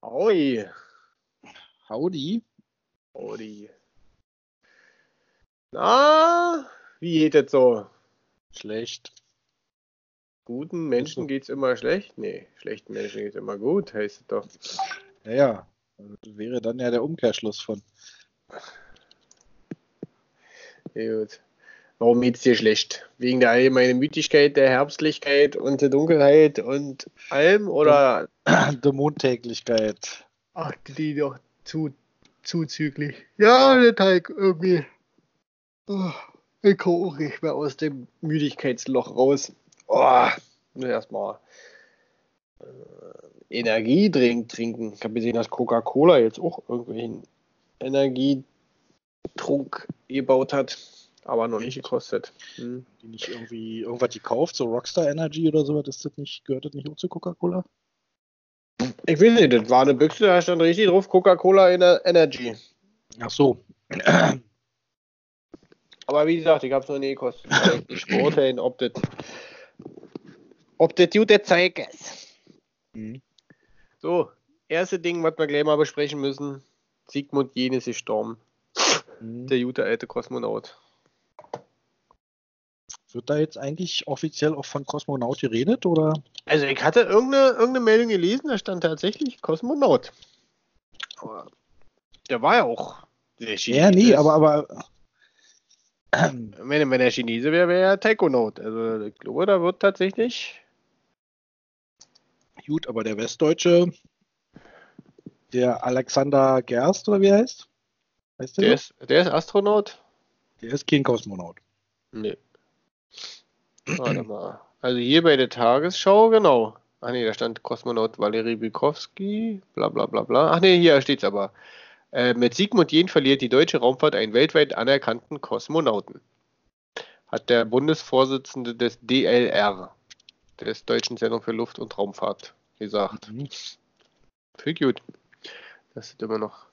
Hoi. Howdy. Howdy. Na, wie geht es so? Schlecht. Guten Menschen geht's immer schlecht? Nee, schlechten Menschen geht's immer gut, heißt es doch. Ja, das wäre dann ja der Umkehrschluss von. Gut. Warum geht's dir schlecht? Wegen der allgemeinen Müdigkeit, der Herbstlichkeit und der Dunkelheit und allem? Oder? Der Mondtäglichkeit. Ach, die doch zuzüglich. Ja, der Teig irgendwie. Oh, ich komme auch nicht mehr aus dem Müdigkeitsloch raus. Oh, nur erstmal Energiedrink trinken. Ich habe gesehen, dass Coca-Cola jetzt auch irgendwelchen Energietrunk gebaut hat, aber noch nicht gekostet. Die nicht irgendwie irgendwas gekauft, so Rockstar Energy oder sowas, gehört das nicht auch zu Coca-Cola? Ich weiß nicht, das war eine Büchse, da stand richtig drauf, Coca-Cola Energy. Ach so. Aber wie gesagt, ich habe es noch nie gekostet. Kann ich nicht beurteilen, ob das gute Zeug ist. So, erste Ding, was wir gleich mal besprechen müssen. Sigmund Jähn ist gestorben. Der gute alte Kosmonaut. Wird da jetzt eigentlich offiziell auch von Kosmonaut geredet, oder? Also ich hatte irgendeine Meldung gelesen, da stand tatsächlich Kosmonaut. Aber der war ja auch der Chinese. Ja, nee, aber wenn er Chinese wäre, wäre er Taikonaut. Also ich glaube, da wird tatsächlich... Gut, aber der Westdeutsche, der Alexander Gerst, oder wie er heißt? Heißt der so? Der ist Astronaut? Der ist kein Kosmonaut. Nee. Warte mal. Also hier bei der Tagesschau, genau. Ach nee, da stand Kosmonaut Valery Bykowski, bla bla bla bla. Ach nee, hier steht's aber. Mit Sigmund Jähn verliert die deutsche Raumfahrt einen weltweit anerkannten Kosmonauten. Hat der Bundesvorsitzende des DLR, des Deutschen Zentrum für Luft- und Raumfahrt, gesagt. Viel gut. Das ist immer noch,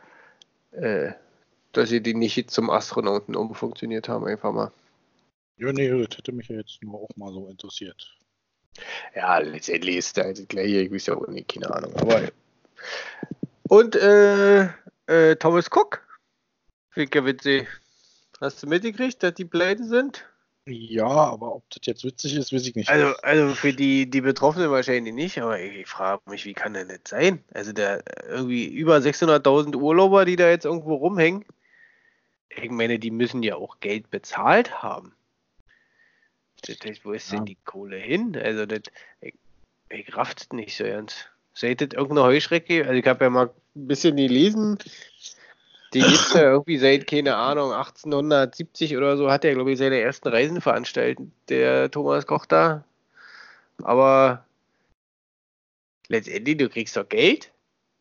dass sie die nicht zum Astronauten umfunktioniert haben, einfach mal. Ja, nee, das hätte mich ja jetzt nur auch mal so interessiert. Ja, letztendlich ist der halt gleich hier, ich weiß ja auch nicht, keine Ahnung. Aber und Thomas Cook, Ficker Witze. Hast du mitgekriegt, dass die pleite sind? Ja, aber ob das jetzt witzig ist, weiß ich nicht. Also für die Betroffenen wahrscheinlich nicht, aber ich frage mich, wie kann das nicht sein? Also der irgendwie über 600.000 Urlauber, die da jetzt irgendwo rumhängen. Ich meine, die müssen ja auch Geld bezahlt haben. Wo ist denn die Kohle hin? Also ich raff's nicht so ernst. Seid das irgendeine Heuschrecke? Also ich habe ja mal ein bisschen gelesen. Die gibt's ja irgendwie seit, keine Ahnung, 1870 oder so, hat er, glaube ich, seine ersten Reisen veranstaltet, der Thomas Koch da. Aber letztendlich, du kriegst doch Geld,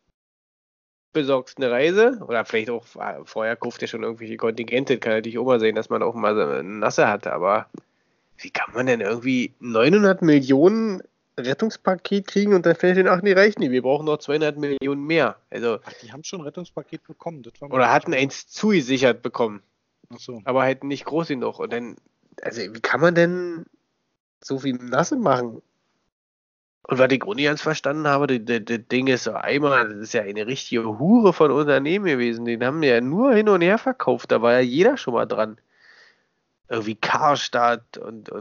besorgst eine Reise oder vielleicht auch, vorher kauft er schon irgendwelche Kontingente, kann natürlich auch mal sein, dass man auch mal so eine Nasse hatte, aber wie kann man denn irgendwie 900 Millionen Rettungspaket kriegen und dann fällt den, ach nee, reicht nicht, wir brauchen noch 200 Millionen mehr. Also, Ach, die haben schon ein Rettungspaket bekommen. Das war oder hatten eins zugesichert bekommen. Ach so. Aber halt nicht groß genug. Und dann, also wie kann man denn so viel Nasse machen? Und was ich auch nicht ganz verstanden habe, das Ding ist so einmal, das ist ja eine richtige Hure von Unternehmen gewesen. Den haben wir ja nur hin und her verkauft. Da war ja jeder schon mal dran. Irgendwie Karstadt und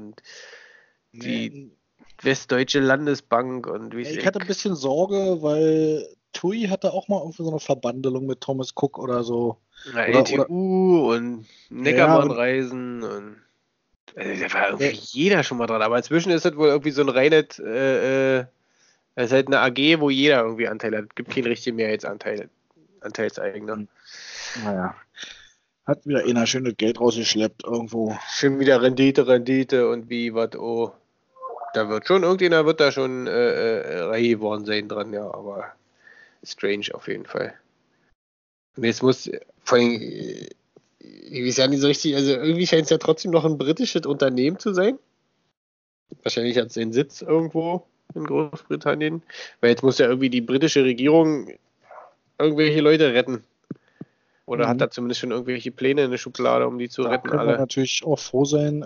die Westdeutsche Landesbank und wie ich hatte ein bisschen Sorge, weil TUI hatte auch mal irgendwie so eine Verbandelung mit Thomas Cook oder so. Na, LTU und Neckermann-Reisen und also, da war irgendwie jeder schon mal dran. Aber inzwischen ist das wohl irgendwie so ein reines, das ist halt eine AG, wo jeder irgendwie Anteil hat. Es gibt keinen richtigen Anteilseigner. Naja. Hat wieder einer schönes Geld rausgeschleppt irgendwo. Schön wieder Rendite und wie, was, oh. Da wird schon, irgendjemand wird da schon reich geworden sein dran, ja, aber strange auf jeden Fall. Und jetzt muss, vor allem, ich weiß ja nicht so richtig, also irgendwie scheint es ja trotzdem noch ein britisches Unternehmen zu sein. Wahrscheinlich hat es den Sitz irgendwo in Großbritannien, weil jetzt muss ja irgendwie die britische Regierung irgendwelche Leute retten. Oder hat da zumindest schon irgendwelche Pläne in der Schublade, um die zu retten können alle. wir natürlich auch froh sein,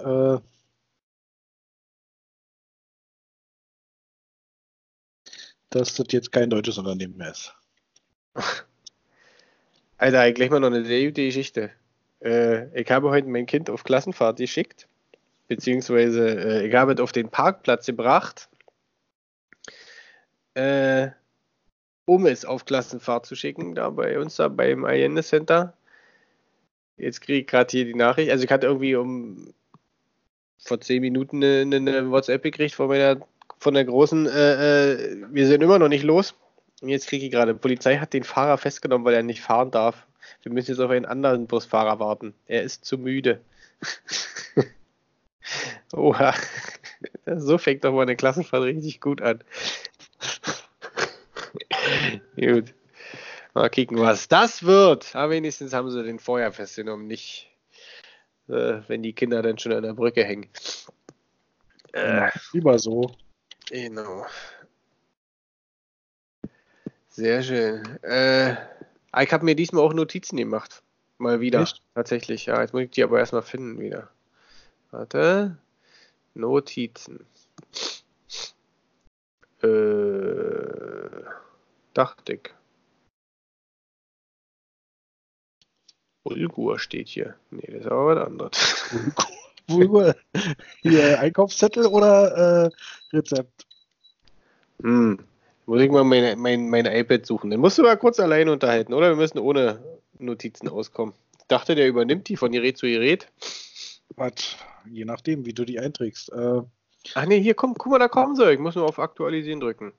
dass das jetzt kein deutsches Unternehmen mehr ist. Alter, gleich mal noch eine sehr gute Geschichte. Ich habe heute mein Kind auf Klassenfahrt geschickt, beziehungsweise ich habe es auf den Parkplatz gebracht, um es auf Klassenfahrt zu schicken, da bei uns, da beim Allende Center. Jetzt kriege ich gerade hier die Nachricht, also ich hatte irgendwie vor 10 Minuten eine WhatsApp gekriegt von der Großen, wir sind immer noch nicht los. Und jetzt kriege ich gerade, Polizei hat den Fahrer festgenommen, weil er nicht fahren darf. Wir müssen jetzt auf einen anderen Busfahrer warten. Er ist zu müde. Oha. So fängt doch mal eine Klassenfahrt richtig gut an. Gut. Mal kicken, was das wird. Aber wenigstens haben sie den vorher festgenommen, nicht wenn die Kinder dann schon an der Brücke hängen. Lieber so. Genau. Sehr schön. Ich habe mir diesmal auch Notizen gemacht. Mal wieder. Echt? Tatsächlich, ja. Jetzt muss ich die aber erstmal finden wieder. Warte. Notizen. Dachte ich. Bulgur steht hier. Nee, das ist aber was anderes. Bulgur. Hier Einkaufszettel oder Rezept? Muss ich mal mein iPad suchen. Dann musst du mal kurz alleine unterhalten, oder? Wir müssen ohne Notizen auskommen. Ich dachte, der übernimmt die von Gerät zu Gerät. Was? Je nachdem, wie du die einträgst. Ach nee, hier, guck mal, da kommen sie. Ich muss nur auf Aktualisieren drücken.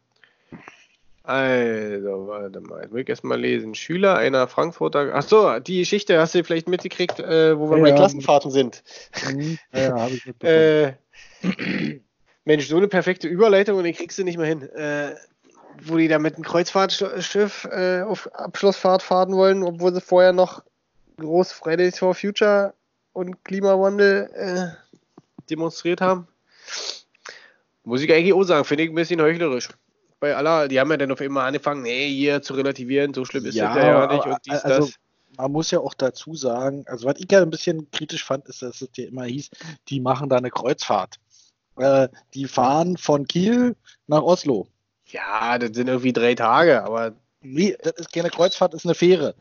Also, warte mal. Jetzt will ich erstmal lesen. Schüler einer Frankfurter. Achso, die Geschichte hast du vielleicht mitgekriegt, wo wir bei Klassenfahrten sind. Ja, habe ich mitbekommen. Mensch, so eine perfekte Überleitung und den kriegst du nicht mehr hin. Wo die da mit einem Kreuzfahrtschiff auf Abschlussfahrt fahren wollen, obwohl sie vorher noch groß Fridays for Future und Klimawandel demonstriert haben. Muss ich eigentlich auch sagen, finde ich ein bisschen heuchlerisch. Bei aller, die haben ja dann auf einmal angefangen, nee, hier zu relativieren, so schlimm ist das ja nicht und dies, also, das. Man muss ja auch dazu sagen, also was ich ja ein bisschen kritisch fand, ist, dass es ja immer hieß, die machen da eine Kreuzfahrt. Die fahren von Kiel nach Oslo. Ja, das sind irgendwie 3 Tage, aber. Nee, das ist keine Kreuzfahrt, das ist eine Fähre.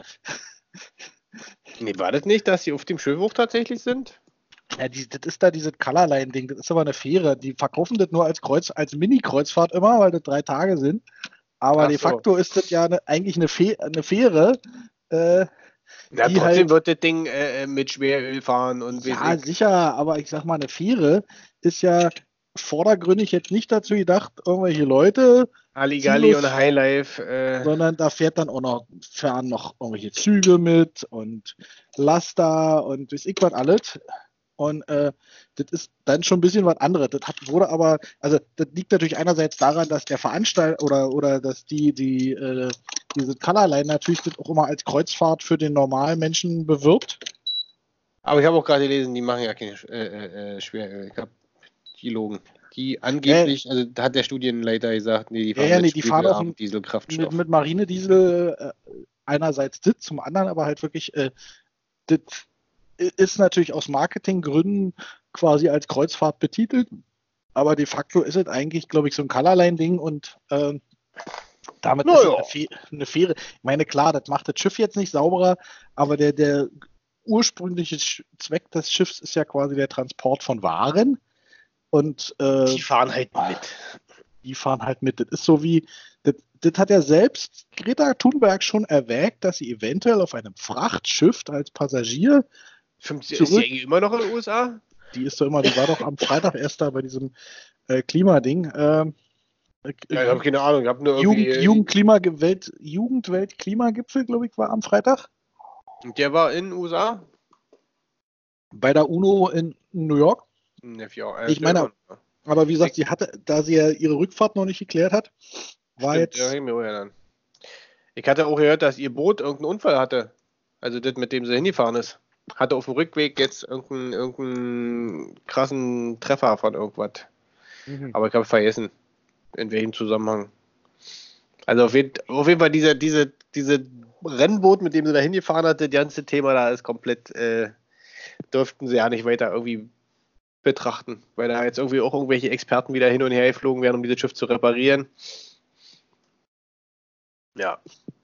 Nee, war das nicht, dass sie auf dem Schiff auch tatsächlich sind? Ja, das ist da dieses Colorline-Ding, das ist aber eine Fähre. Die verkaufen das nur als Mini-Kreuzfahrt immer, weil das 3 Tage sind. Aber de facto ist das ja eigentlich eine Fähre. Ja, trotzdem halt, wird das Ding mit Schweröl fahren und ja, sicher, aber ich sag mal, eine Fähre ist ja vordergründig jetzt nicht dazu gedacht, irgendwelche Leute Halligalli und Highlife, sondern da fahren noch irgendwelche Züge mit und Laster und weiß ich was alles. Und das ist dann schon ein bisschen was anderes. Das liegt natürlich einerseits daran, dass der Veranstalter oder dass diese Colorline natürlich das auch immer als Kreuzfahrt für den normalen Menschen bewirbt. Aber ich habe auch gerade gelesen, die machen ja keine Schweröl. Ich habe die logen. Die angeblich, also da hat der Studienleiter gesagt, nee, die fahren auch mit Dieselkraftstoff. Mit Marinediesel einerseits das, zum anderen aber halt wirklich das ist natürlich aus Marketinggründen quasi als Kreuzfahrt betitelt, aber de facto ist es eigentlich, glaube ich, so ein Colorline-Ding und damit ist es eine Fähre. Ich meine, klar, das macht das Schiff jetzt nicht sauberer, aber der ursprüngliche Zweck des Schiffs ist ja quasi der Transport von Waren. Und die fahren halt mit. Die fahren halt mit. Das ist so wie, das hat ja selbst Greta Thunberg schon erwägt, dass sie eventuell auf einem Frachtschiff als Passagier ist die immer noch in den USA? Die war doch am Freitag erst da bei diesem Klimading. Ja, ich habe keine Ahnung. Ich habe nur Jugendwelt-Klimagipfel, glaube ich, war am Freitag. Und der war in den USA? Bei der UNO in New York. Ja, ich meine, aber wie gesagt, da sie ja ihre Rückfahrt noch nicht geklärt hat, war stimmt, jetzt. Ja, ich hatte auch gehört, dass ihr Boot irgendeinen Unfall hatte. Also das, mit dem sie hingefahren ist. Hatte auf dem Rückweg jetzt irgendeinen krassen Treffer von irgendwas. Aber ich habe vergessen, in welchem Zusammenhang. Also auf jeden Fall diese Rennboot, mit dem sie da hingefahren hat, das ganze Thema da ist komplett, dürften sie ja nicht weiter irgendwie betrachten, weil da jetzt irgendwie auch irgendwelche Experten wieder hin und her geflogen werden, um dieses Schiff zu reparieren. Ja.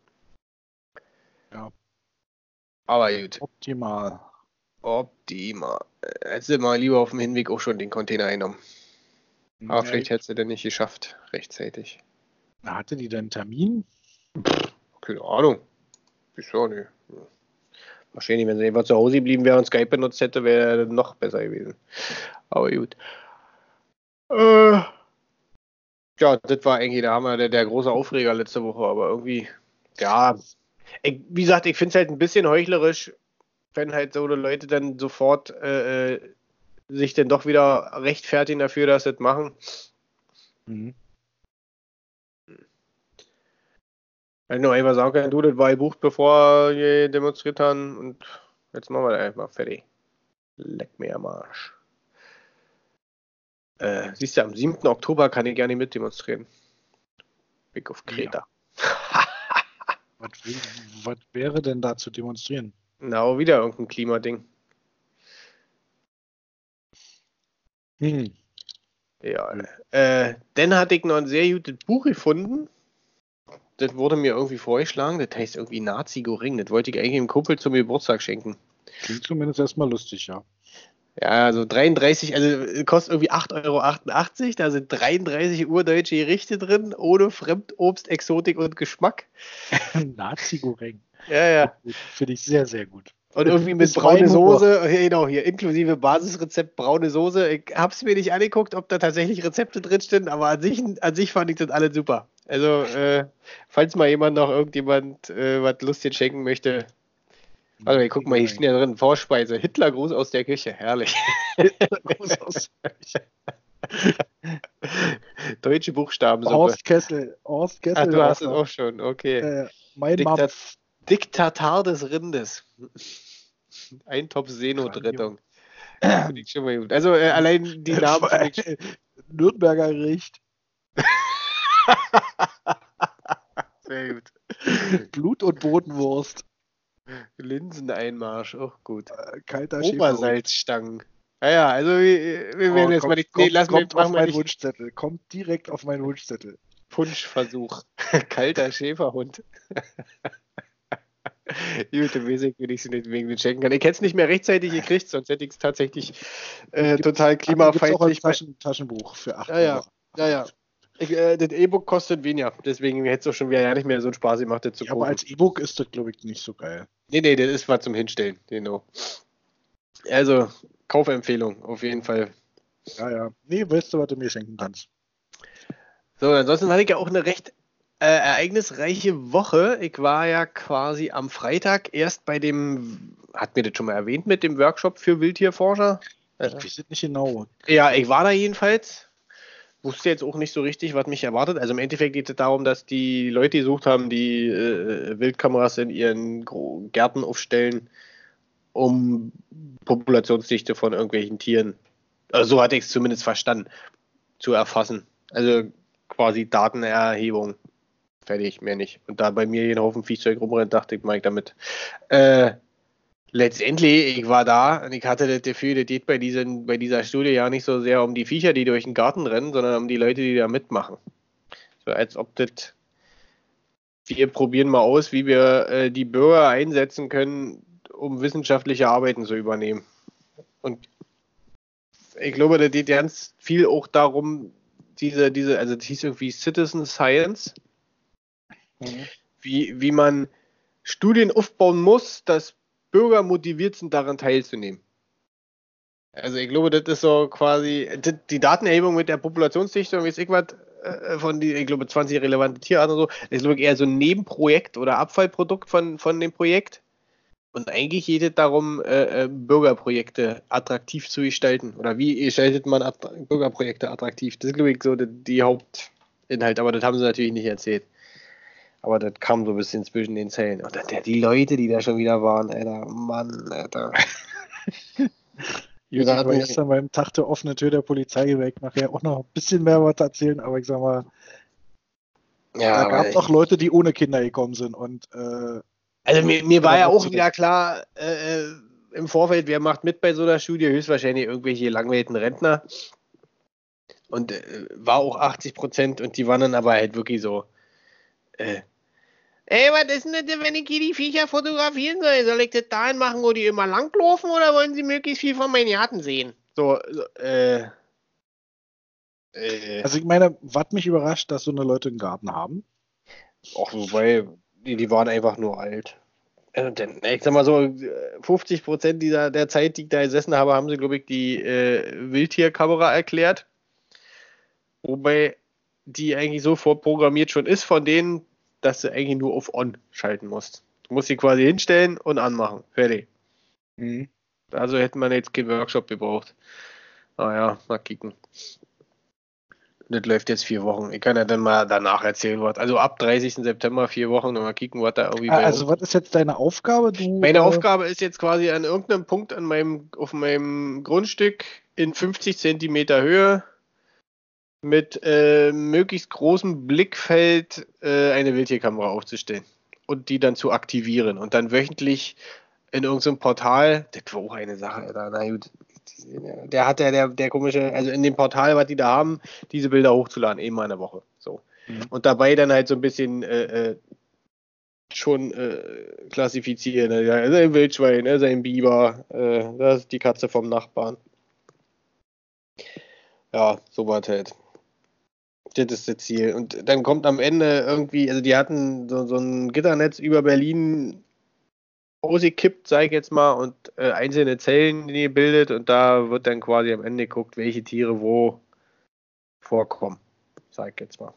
Ja. Aber gut. Optimal. Hättest du mal lieber auf dem Hinweg auch schon den Container eingenommen. Aber vielleicht hättest du den nicht geschafft, rechtzeitig. Hatte die denn einen Termin? Keine Ahnung. Ich auch nicht. Wahrscheinlich, wenn sie einfach zu Hause geblieben wäre und Skype benutzt hätte, wäre noch besser gewesen. Aber gut. Ja, das war eigentlich der große Aufreger letzte Woche, aber irgendwie, ja, wie gesagt, ich finde es halt ein bisschen heuchlerisch, wenn halt so Leute dann sofort sich dann doch wieder rechtfertigen dafür, dass sie das machen. Mhm. Wenn nur einfach sagen können, du, das war gebucht, bevor wir demonstriert haben und jetzt machen wir das einfach fertig. Leck mir am Arsch. Siehst du, am 7. Oktober kann ich gerne mitdemonstrieren. Weg auf Kreta. Was wäre denn da zu demonstrieren? Na, auch wieder irgendein Klimading. Ja. Dann hatte ich noch ein sehr gutes Buch gefunden. Das wurde mir irgendwie vorgeschlagen. Das heißt irgendwie Nazi-Goring. Das wollte ich eigentlich dem Kumpel zum Geburtstag schenken. Klingt zumindest erstmal lustig, ja. Ja, also 33, also kostet irgendwie 8,88 €. Da sind 33 urdeutsche Gerichte drin, ohne Fremdobst, Exotik und Geschmack. Nazi-Goreng. Ja. Finde ich sehr, sehr gut. Und irgendwie mit braune Soße, genau, hier inklusive Basisrezept braune Soße. Ich hab's mir nicht angeguckt, ob da tatsächlich Rezepte drinstehen, aber an sich fand ich das alles super. Also, falls mal irgendjemand was lustig schenken möchte. Warte mal, guck mal, hier steht ja drin, Vorspeise, Hitlergruß aus der Küche, herrlich. Hitlergruß aus der Küche. Deutsche Buchstabensuppe. Horst Kessel. Ach, du hast es auch schon, okay. Mein Mampf. Diktatar des Rindes. Ein Topf Seenotrettung. Finde ich schon mal gut. Also allein die Namen finde ich. Nürnberger Gericht. Sehr gut. Blut- und Bodenwurst. Linseneinmarsch, auch gut. Kalter Obersalzstangen. Naja, also wir werden jetzt mal nicht. Nee, kommt auf meinen Wunschzettel. Kommt direkt auf meinen Wunschzettel. Punschversuch. Kalter Schäferhund. Gute Basic, wenn ich sie nicht wegen den schenken kann. Ich hätte es nicht mehr rechtzeitig gekriegt, sonst hätte ich es tatsächlich total klimafeindlich. Auch ein Taschenbuch für 8 €. Ja. Das E-Book kostet weniger, deswegen hätte es auch schon wieder ja nicht mehr so einen Spaß gemacht, das zu kaufen. Aber als E-Book ist das, glaube ich, nicht so geil. Nee, das ist was zum Hinstellen, genau. Also, Kaufempfehlung, auf jeden Fall. Ja. Nee, weißt du, was du mir schenken kannst? So, ansonsten hatte ich ja auch eine recht ereignisreiche Woche. Ich war ja quasi am Freitag erst bei dem, hat mir das schon mal erwähnt, mit dem Workshop für Wildtierforscher? Ich weiß es nicht genau. Ja, ich war da jedenfalls. Wusste jetzt auch nicht so richtig, was mich erwartet. Also im Endeffekt geht es darum, dass die Leute gesucht haben, die Wildkameras in ihren Gärten aufstellen, um Populationsdichte von irgendwelchen Tieren, also so hatte ich es zumindest verstanden, zu erfassen. Also quasi Datenerhebung. Fertig, mehr nicht. Und da bei mir jeden Haufen Viehzeug rumrennt, dachte ich, mache ich damit. Letztendlich, ich war da und ich hatte das Gefühl, das geht bei dieser Studie ja nicht so sehr um die Viecher, die durch den Garten rennen, sondern um die Leute, die da mitmachen. So als ob das, wir probieren mal aus, wie wir die Bürger einsetzen können, um wissenschaftliche Arbeiten zu übernehmen. Und ich glaube, das geht ganz viel auch darum, also das hieß irgendwie Citizen Science, wie man Studien aufbauen muss, dass Bürger motiviert sind, daran teilzunehmen. Also ich glaube, das ist so quasi die Datenerhebung mit der Populationsdichte und wie es ich von ich glaube 20 relevante Tierarten und so, ist glaube ich eher so ein Nebenprojekt oder Abfallprodukt von dem Projekt. Und eigentlich geht es darum, Bürgerprojekte attraktiv zu gestalten. Oder wie gestaltet man Bürgerprojekte attraktiv? Das ist glaube ich so die Hauptinhalt, aber das haben sie natürlich nicht erzählt. Aber das kam so ein bisschen zwischen den Zeilen. Und die Leute, die da schon wieder waren, Alter, Mann, Alter. Ich war gestern beim Tag der offenen Tür der Polizei weg, nachher auch noch ein bisschen mehr was erzählen, aber ich sag mal, da gab es auch Leute, die ohne Kinder gekommen sind. Und, also mir war ja auch wieder klar, im Vorfeld, wer macht mit bei so einer Studie, höchstwahrscheinlich irgendwelche langweiligen Rentner. Und war auch 80% und die waren dann aber halt wirklich so, Ey, was ist denn das, wenn ich hier die Viecher fotografieren soll? Soll ich das dahin machen, wo die immer langlaufen, oder wollen sie möglichst viel von meinen Garten sehen? Also ich meine, was mich überrascht, dass so eine Leute einen Garten haben. Auch wobei, die waren einfach nur alt. Denn, ich sag mal so, 50% der Zeit, die ich da gesessen habe, haben sie, glaube ich, die Wildtierkamera erklärt. Wobei die eigentlich so vorprogrammiert schon ist von denen, dass du eigentlich nur auf On schalten musst. Du musst sie quasi hinstellen und anmachen. Fertig. Mhm. Also hätte man jetzt keinen Workshop gebraucht. Naja, mal kicken. Das läuft jetzt 4 Wochen. Ich kann ja dann mal danach erzählen, was. Also ab 30. September 4 Wochen und mal kicken, was da irgendwie bei Also was ist jetzt deine Aufgabe? Meine Aufgabe ist jetzt quasi an irgendeinem Punkt auf meinem Grundstück in 50 Zentimeter Höhe mit möglichst großem Blickfeld eine Wildtierkamera aufzustellen und die dann zu aktivieren und dann wöchentlich in irgendeinem Portal, das war auch eine Sache, Alter, na gut, der komische, also in dem Portal, was die da haben, diese Bilder hochzuladen, eben mal in der Woche, so. Mhm. Und dabei dann halt so ein bisschen schon klassifizieren. Ne? Ja, ein Wildschwein, ein Biber, das ist die Katze vom Nachbarn. Ja, sowas halt. Das ist das Ziel. Und dann kommt am Ende irgendwie, also die hatten so ein Gitternetz über Berlin ausgekippt, sag ich jetzt mal, und einzelne Zellen gebildet und da wird dann quasi am Ende geguckt, welche Tiere wo vorkommen, sag ich jetzt mal.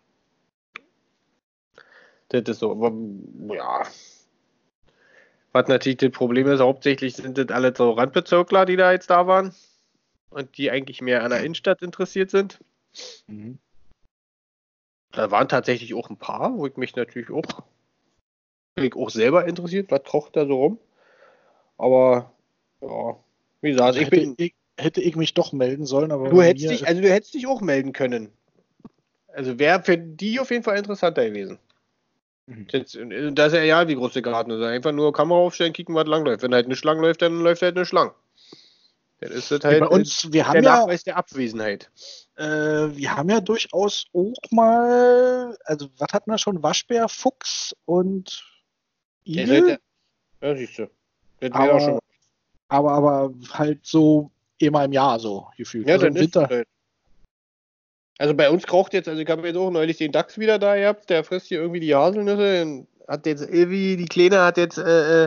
Das ist so, aber, ja. Was natürlich das Problem ist, hauptsächlich sind das alle so Randbezirkler, die da jetzt da waren und die eigentlich mehr an der Innenstadt interessiert sind. Mhm. Da waren tatsächlich auch ein paar, wo ich mich natürlich auch selber interessiert, was kocht da so rum. Aber ja, wie gesagt, Also hätte ich mich doch melden sollen, aber du hättest dich auch melden können. Also wäre für die auf jeden Fall interessanter gewesen. Mhm. Das ist ja egal, wie groß der Garten ist. Einfach nur Kamera aufstellen, kicken, was lang läuft. Wenn halt eine Schlange läuft, dann läuft halt eine Schlange. Dann ist das halt bei uns, wir der haben ja, Nachweis der Abwesenheit. wir haben ja durchaus auch mal, also was hatten wir schon? Waschbär, Fuchs und Igel, Ja, siehst du. Das wäre doch schon mal. aber halt so einmal im Jahr so gefühlt. Ja, Also dann im ist es Winter. halt. Also bei uns kraucht jetzt, also ich habe jetzt auch neulich den Dachs wieder da gehabt, der frisst hier irgendwie die Haselnüsse und hat jetzt irgendwie, die Kleine hat jetzt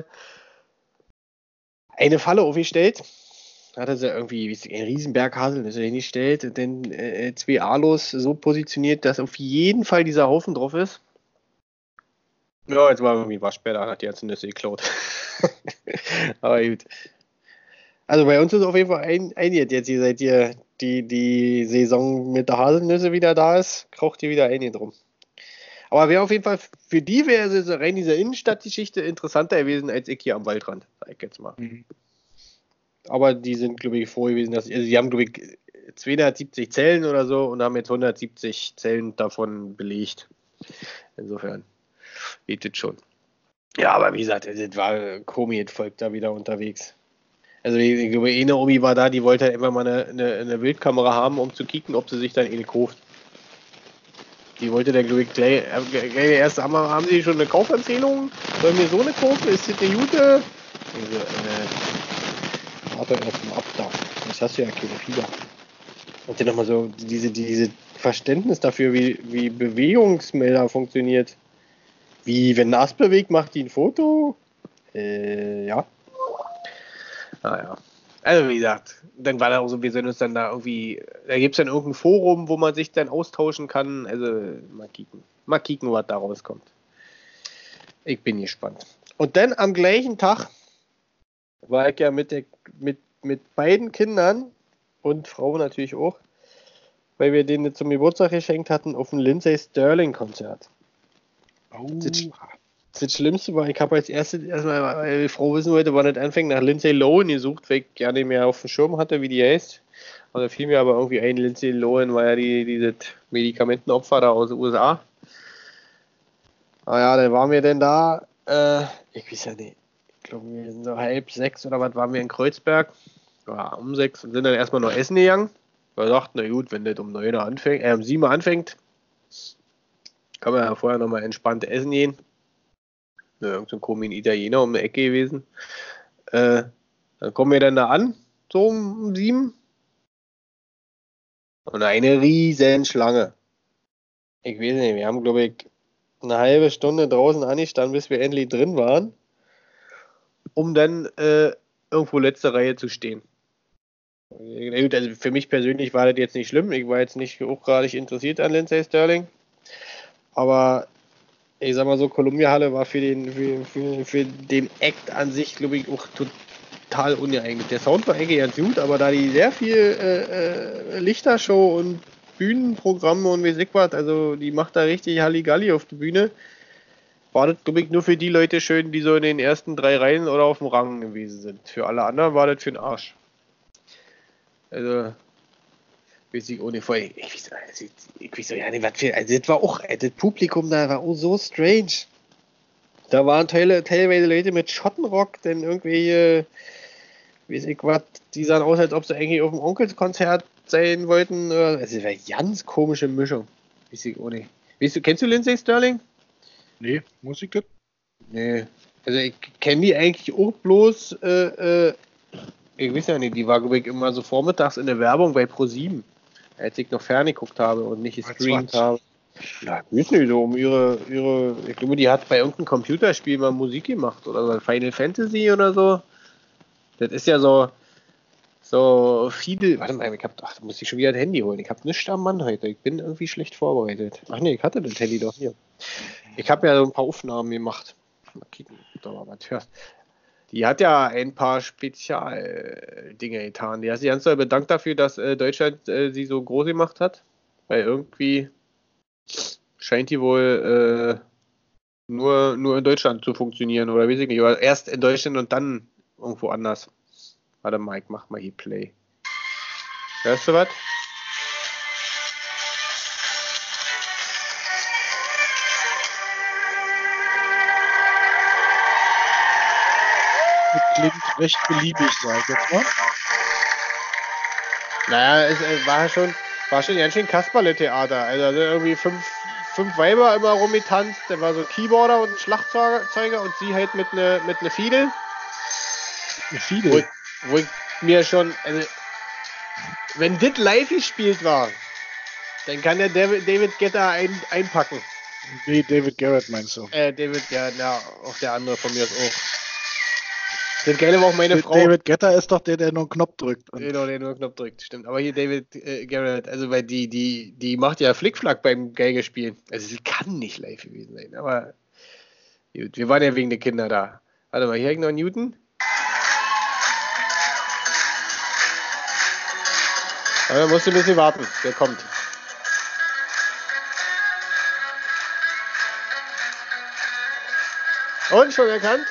eine Falle aufgestellt. Hat er sie irgendwie einen Riesenberg Haselnüsse hingestellt und dann 2 Alos so positioniert, dass auf jeden Fall dieser Haufen drauf ist. Ja, jetzt war irgendwie ein Waschbär da, hat die ganze Nüsse geklaut. Aber gut. Also bei uns ist auf jeden Fall einiges jetzt hier, seit hier die Saison mit der Haselnüsse wieder da ist, kraucht hier wieder einiges drum. Aber wäre auf jeden Fall, für die wäre so rein diese Innenstadtgeschichte interessanter gewesen als ich hier am Waldrand, sag ich jetzt mal. Mhm. Aber die sind, glaube ich, froh gewesen, also die haben, glaube ich, 270 Zellen oder so und haben jetzt 170 Zellen davon belegt. Insofern geht das schon. Ja, aber wie gesagt, das war Komet-Volk da wieder unterwegs. Also ich glaube, eine Omi war da, die wollte halt einfach mal eine Wildkamera haben, um zu kicken, ob sie sich dann eine kauft. Die wollte dann, glaube ich, gleich erst haben sie schon eine Kaufempfehlung? Sollen wir so eine kaufen? Ist das eine gute? Warte erst mal ab da. Jetzt hast du ja keine Fieber. Und dann nochmal so diese Verständnis dafür, wie Bewegungsmelder funktioniert. Wie, wenn ein Ast bewegt, macht die ein Foto? Ja. Naja. Also wie gesagt, dann war da auch so, wir sind uns dann da irgendwie, da gibt es dann irgendein Forum, wo man sich dann austauschen kann. Also mal kicken, was da rauskommt. Ich bin gespannt. Und dann am gleichen Tag war ich ja mit beiden Kindern und Frau natürlich auch, weil wir denen zum Geburtstag geschenkt hatten, auf ein Lindsay Sterling Konzert. Oh. Das Schlimmste war, ich habe als erstes erstmal, weil ich froh wissen wollte, wann das anfängt, nach Lindsay Lohan gesucht, weil ich gar nicht mehr auf dem Schirm hatte, wie die heißt. Und da fiel mir aber irgendwie ein, Lindsay Lohan war ja dieses Medikamentenopfer da aus den USA. Naja, dann waren wir denn da, ich weiß ja nicht, ich glaube, wir sind so 5:30 oder was, waren wir in Kreuzberg. Ja, um 6 und sind dann erstmal noch essen gegangen. Wir dachten, na gut, wenn das um 9 Uhr anfängt, um 7 Uhr anfängt, kann man ja vorher nochmal entspannt essen gehen. Ja, irgend so ein komischen Italiener um die Ecke gewesen. Dann kommen wir dann da an, so um 7. Und eine riesen Schlange. Ich weiß nicht, wir haben, glaube ich, eine halbe Stunde draußen angestanden, bis wir endlich drin waren, um dann irgendwo letzte Reihe zu stehen. Also für mich persönlich war das jetzt nicht schlimm. Ich war jetzt nicht hochgradig interessiert an Lindsey Sterling. Aber ich sag mal so, Columbia-Halle war für den Act an sich, glaube ich, auch total ungeeignet. Der Sound war eigentlich ganz gut, aber da die sehr viel Lichtershow und Bühnenprogramme und wie was, also die macht da richtig Halligalli auf der Bühne, war das, glaube ich, nur für die Leute schön, die so in den ersten 3 Reihen oder auf dem Rang gewesen sind. Für alle anderen war das für den Arsch. Also, weiß ich ohne voll. Ich weiß so, ja, nicht, was für. Also, das war auch, das Publikum da war auch so strange. Da waren teilweise Leute mit Schottenrock, denn irgendwelche, weiß ich was, die sahen aus, als ob sie eigentlich auf dem Onkelskonzert sein wollten. Also, das war eine ganz komische Mischung. Weiß ich ohne. Kennst du Lindsey Sterling? Nee, Musik das? Nee. Also, ich kenne die eigentlich auch bloß, ich weiß ja nicht, die war, glaube ich, immer so vormittags in der Werbung bei Pro7, als ich noch ferngeguckt habe und nicht gestreamt habe. Ja, ich weiß nicht, so um ihre, ich glaube, die hat bei irgendeinem Computerspiel mal Musik gemacht oder so, Final Fantasy oder so. Das ist ja so viel, warte mal, da muss ich schon wieder das Handy holen. Ich habe nichts am Mann heute, ich bin irgendwie schlecht vorbereitet. Ach nee, ich hatte das Handy doch hier. Ich habe ja so ein paar Aufnahmen gemacht. Mal kicken, ob du mal was hörst. Die hat ja ein paar Spezialdinge getan. Die hat sich ganz doll bedankt dafür, dass Deutschland sie so groß gemacht hat. Weil irgendwie scheint die wohl nur in Deutschland zu funktionieren. Oder weiß ich nicht. Oder erst in Deutschland und dann irgendwo anders. Warte, Mike, mach mal hier Play. Hörst du was? Das klingt recht beliebig, sag ich jetzt mal. Naja, es war schon ganz schön Kasperle-Theater. Also irgendwie fünf Weiber immer rumgetanzt. Da war so ein Keyboarder und ein Schlagzeuger und sie halt mit ne Fiedel. Eine Fiedel? Wo ich mir schon, also wenn das live gespielt war, dann kann der David Guetta einpacken. Nee, David Garrett meinst du? David, ja, auch der andere von mir ist auch. Das Geile war auch meine Frau. David Guetta ist doch der nur einen Knopf drückt. Genau, der nur einen Knopf drückt, stimmt. Aber hier David Garrett, also weil die macht ja Flickflack beim Geigespielen. Also sie kann nicht live gewesen sein, aber gut, wir waren ja wegen der Kinder da. Warte mal, hier hängt noch Newton. Aber da musst du ein bisschen warten, der kommt. Und, schon erkannt?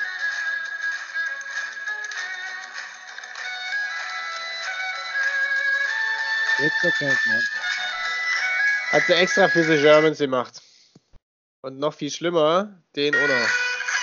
Jetzt erkennt man. Hat sie extra für die Germans gemacht. Und noch viel schlimmer, den auch noch.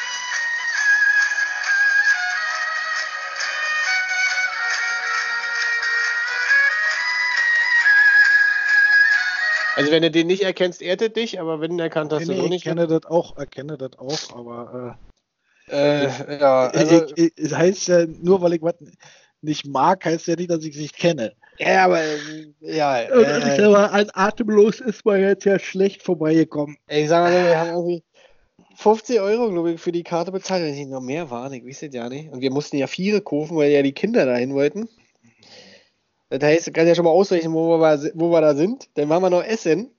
Also wenn du den nicht erkennst, ehrt er dich, aber wenn du erkannt hast, du so nicht. Ich erkenne das auch, aber ja, also es heißt ja, nur weil ich was nicht mag, heißt ja nicht, dass ich es nicht kenne. ja, aber ja. Aber an atemlos ist man jetzt ja schlecht vorbeigekommen. Ich sag mal, wir haben irgendwie 50 Euro, glaube ich, für die Karte bezahlt, wenn es nicht noch mehr waren, ich weiß es ja nicht. Und wir mussten ja 4 kaufen, weil ja die Kinder dahin wollten. Das heißt, du kannst ja schon mal ausrechnen, wo wir da sind. Dann machen wir noch Essen.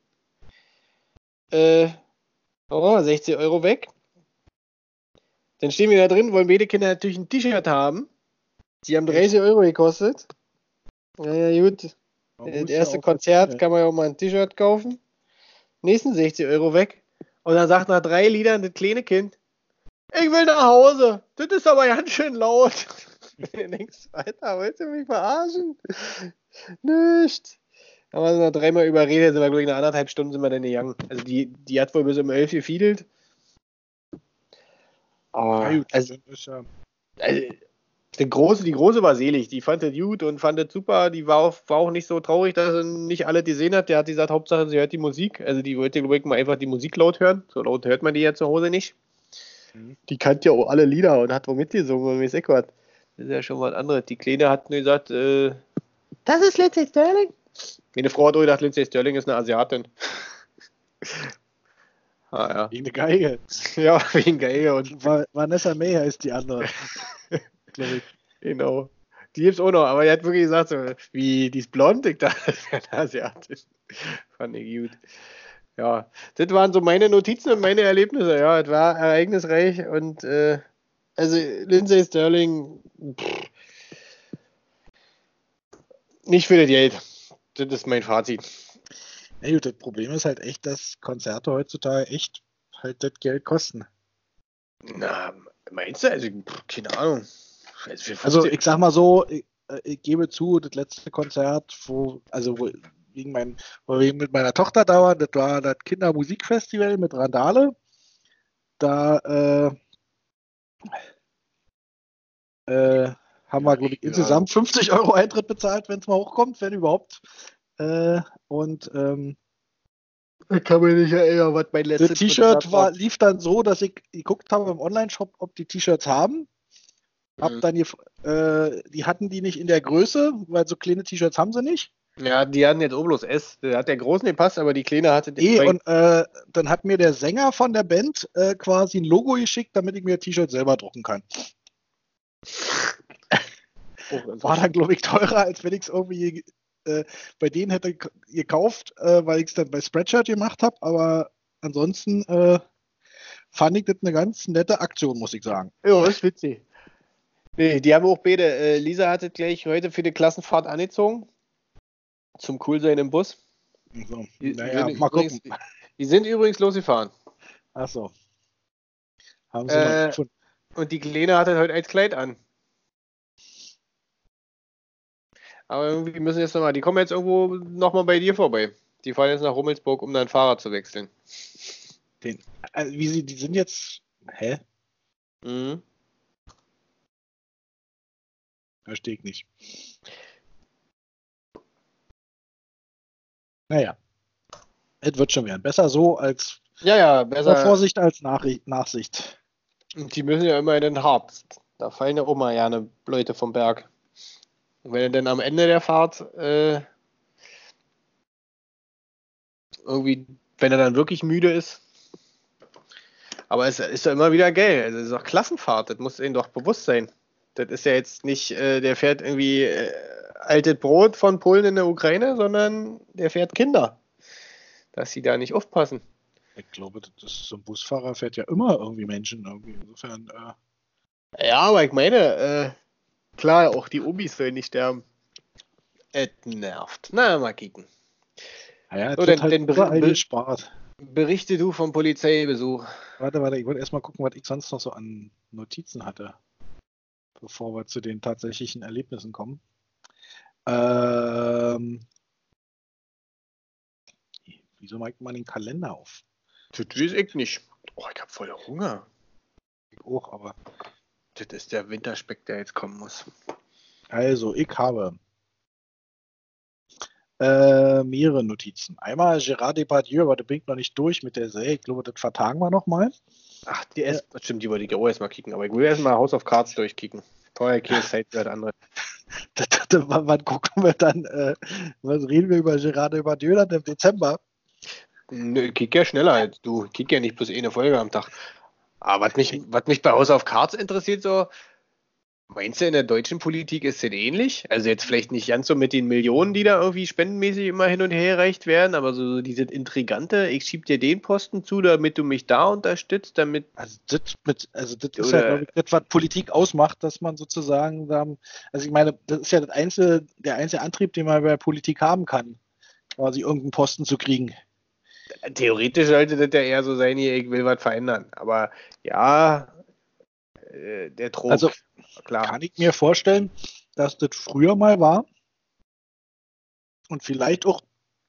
60 Euro weg. Dann stehen wir da drin, wollen beide Kinder natürlich ein T-Shirt haben. Die haben 30 Euro gekostet. Naja, gut. Das erste Konzert kann man ja auch mal ein T-Shirt kaufen. Nächsten 60 Euro weg. Und dann sagt nach 3 Liedern das kleine Kind, ich will nach Hause. Das ist aber ganz schön laut. Du denkst, Alter, willst du mich verarschen? Nicht. Haben wir noch 3-mal überredet, sind wir, glaube ich, nach 1,5 Stunden sind wir dann gegangen. Also die hat wohl bis um 11 gefiedelt. Aber, Ja, also die Große war selig, die fand das gut und fand das super, die war auch nicht so traurig, dass sie nicht alle gesehen hat, der hat gesagt, Hauptsache sie hört die Musik, also die wollte, glaube ich, mal einfach die Musik laut hören, so laut hört man die ja zu Hause nicht. Die kannte ja auch alle Lieder und hat wo mitgesungen und weiß ich was. Das ist ja schon was anderes. Die Kleine hat nur gesagt, das ist Lindsay Sterling? Meine Frau hat auch gedacht, Lindsay Sterling ist eine Asiatin. Ja. Wie eine Geige. Ja, wegen Geige und Vanessa May heißt die andere. Glaube ich. genau. Die gibt's auch noch, aber er hat wirklich gesagt, so, wie, die ist blond? Ich dachte, das wäre eine Asiatin. Fand ich gut. Ja, das waren so meine Notizen und meine Erlebnisse. Ja, es war ereignisreich und also Lindsay Sterling nicht für das Geld. Das ist mein Fazit. Ja, gut, das Problem ist halt echt, dass Konzerte heutzutage echt halt das Geld kosten. Na, meinst du? Also, keine Ahnung. Also ich sag mal so, ich gebe zu, das letzte Konzert, wo wir mit meiner Tochter da waren, das war das Kindermusikfestival mit Randale. Da haben wir, glaube ich, insgesamt 50 € Eintritt bezahlt, wenn es mal hochkommt, wenn überhaupt. Ich kann mich nicht erinnern, was mein letztes das T-Shirt lief dann so, dass ich geguckt habe im Online-Shop, ob die T-Shirts haben. Die hatten die nicht in der Größe, weil so kleine T-Shirts haben sie nicht. Ja, die hatten jetzt auch bloß S. Der hat der Großen gepasst, aber die Kleine hatte den. Und dann hat mir der Sänger von der Band quasi ein Logo geschickt, damit ich mir das T-Shirt selber drucken kann. War dann, glaube ich, teurer, als wenn ich es irgendwie bei denen hätte gekauft, weil ich es dann bei Spreadshirt gemacht habe. Aber ansonsten fand ich das eine ganz nette Aktion, muss ich sagen. Ja, ist witzig. Nee, die haben auch beide. Lisa hat es gleich heute für die Klassenfahrt angezogen. Zum Coolsein im Bus. So. Naja, mal gucken. Die sind übrigens losgefahren. Achso. Haben sie noch gefunden. Und die Kleine hatte heute ein Kleid an. Aber irgendwie müssen jetzt nochmal, die kommen jetzt irgendwo nochmal bei dir vorbei. Die fahren jetzt nach Rummelsburg, um dein Fahrrad zu wechseln. Die sind jetzt. Hä? Mhm. Verstehe ich nicht. Naja. Es wird schon werden. Besser so als. Ja, besser. Vorsicht als Nachsicht. Und die müssen ja immer in den Harz. Da fallen ja auch mal gerne Leute vom Berg. Und wenn er dann am Ende der Fahrt irgendwie, wenn er dann wirklich müde ist. Aber es ist ja immer wieder geil. Also es ist auch Klassenfahrt, das muss ihnen doch bewusst sein. Das ist ja jetzt nicht, der fährt irgendwie altes Brot von Polen in der Ukraine, sondern der fährt Kinder. Dass sie da nicht aufpassen. Ich glaube, so ein Busfahrer fährt ja immer irgendwie Menschen. Insofern. Ja, aber ich meine, klar, auch die Omis sollen nicht sterben. Es nervt. Na, mal kicken. Naja, so, dann gespart. Berichte du vom Polizeibesuch. Warte, ich wollte erstmal gucken, was ich sonst noch so an Notizen hatte, bevor wir zu den tatsächlichen Erlebnissen kommen. Wieso macht man den Kalender auf? Das weiß ich nicht. Oh, ich habe voll Hunger. Ich auch, aber. Das ist der Winterspeck, der jetzt kommen muss. Also, ich habe mehrere Notizen. Einmal Gérard Depardieu, aber der bringt noch nicht durch mit der Serie. Ich glaube, das vertagen wir nochmal. Ach, stimmt, die wollte ich auch erstmal kicken, aber ich will erstmal House of Cards durchkicken. Vorher Zeit für das andere. Wann gucken wir dann, was reden wir über Gérard Depardieu dann im Dezember? Nö, ich kick ja schneller als du. Ich kick ja nicht bloß eine Folge am Tag. Aber was mich bei House of Cards interessiert, so, meinst du, in der deutschen Politik ist das ähnlich? Also jetzt vielleicht nicht ganz so mit den Millionen, die da irgendwie spendenmäßig immer hin und her erreicht werden, aber so dieses Intrigante, ich schieb dir den Posten zu, damit du mich da unterstützt, damit... Also das ist ja, glaube ich, das, was Politik ausmacht, dass man sozusagen, also ich meine, das ist ja der einzige Antrieb, den man bei Politik haben kann, quasi irgendeinen Posten zu kriegen. Theoretisch sollte das ja eher so sein, hier, ich will was verändern. Aber ja, der Druck, also, klar. Kann ich mir vorstellen, dass das früher mal war und vielleicht auch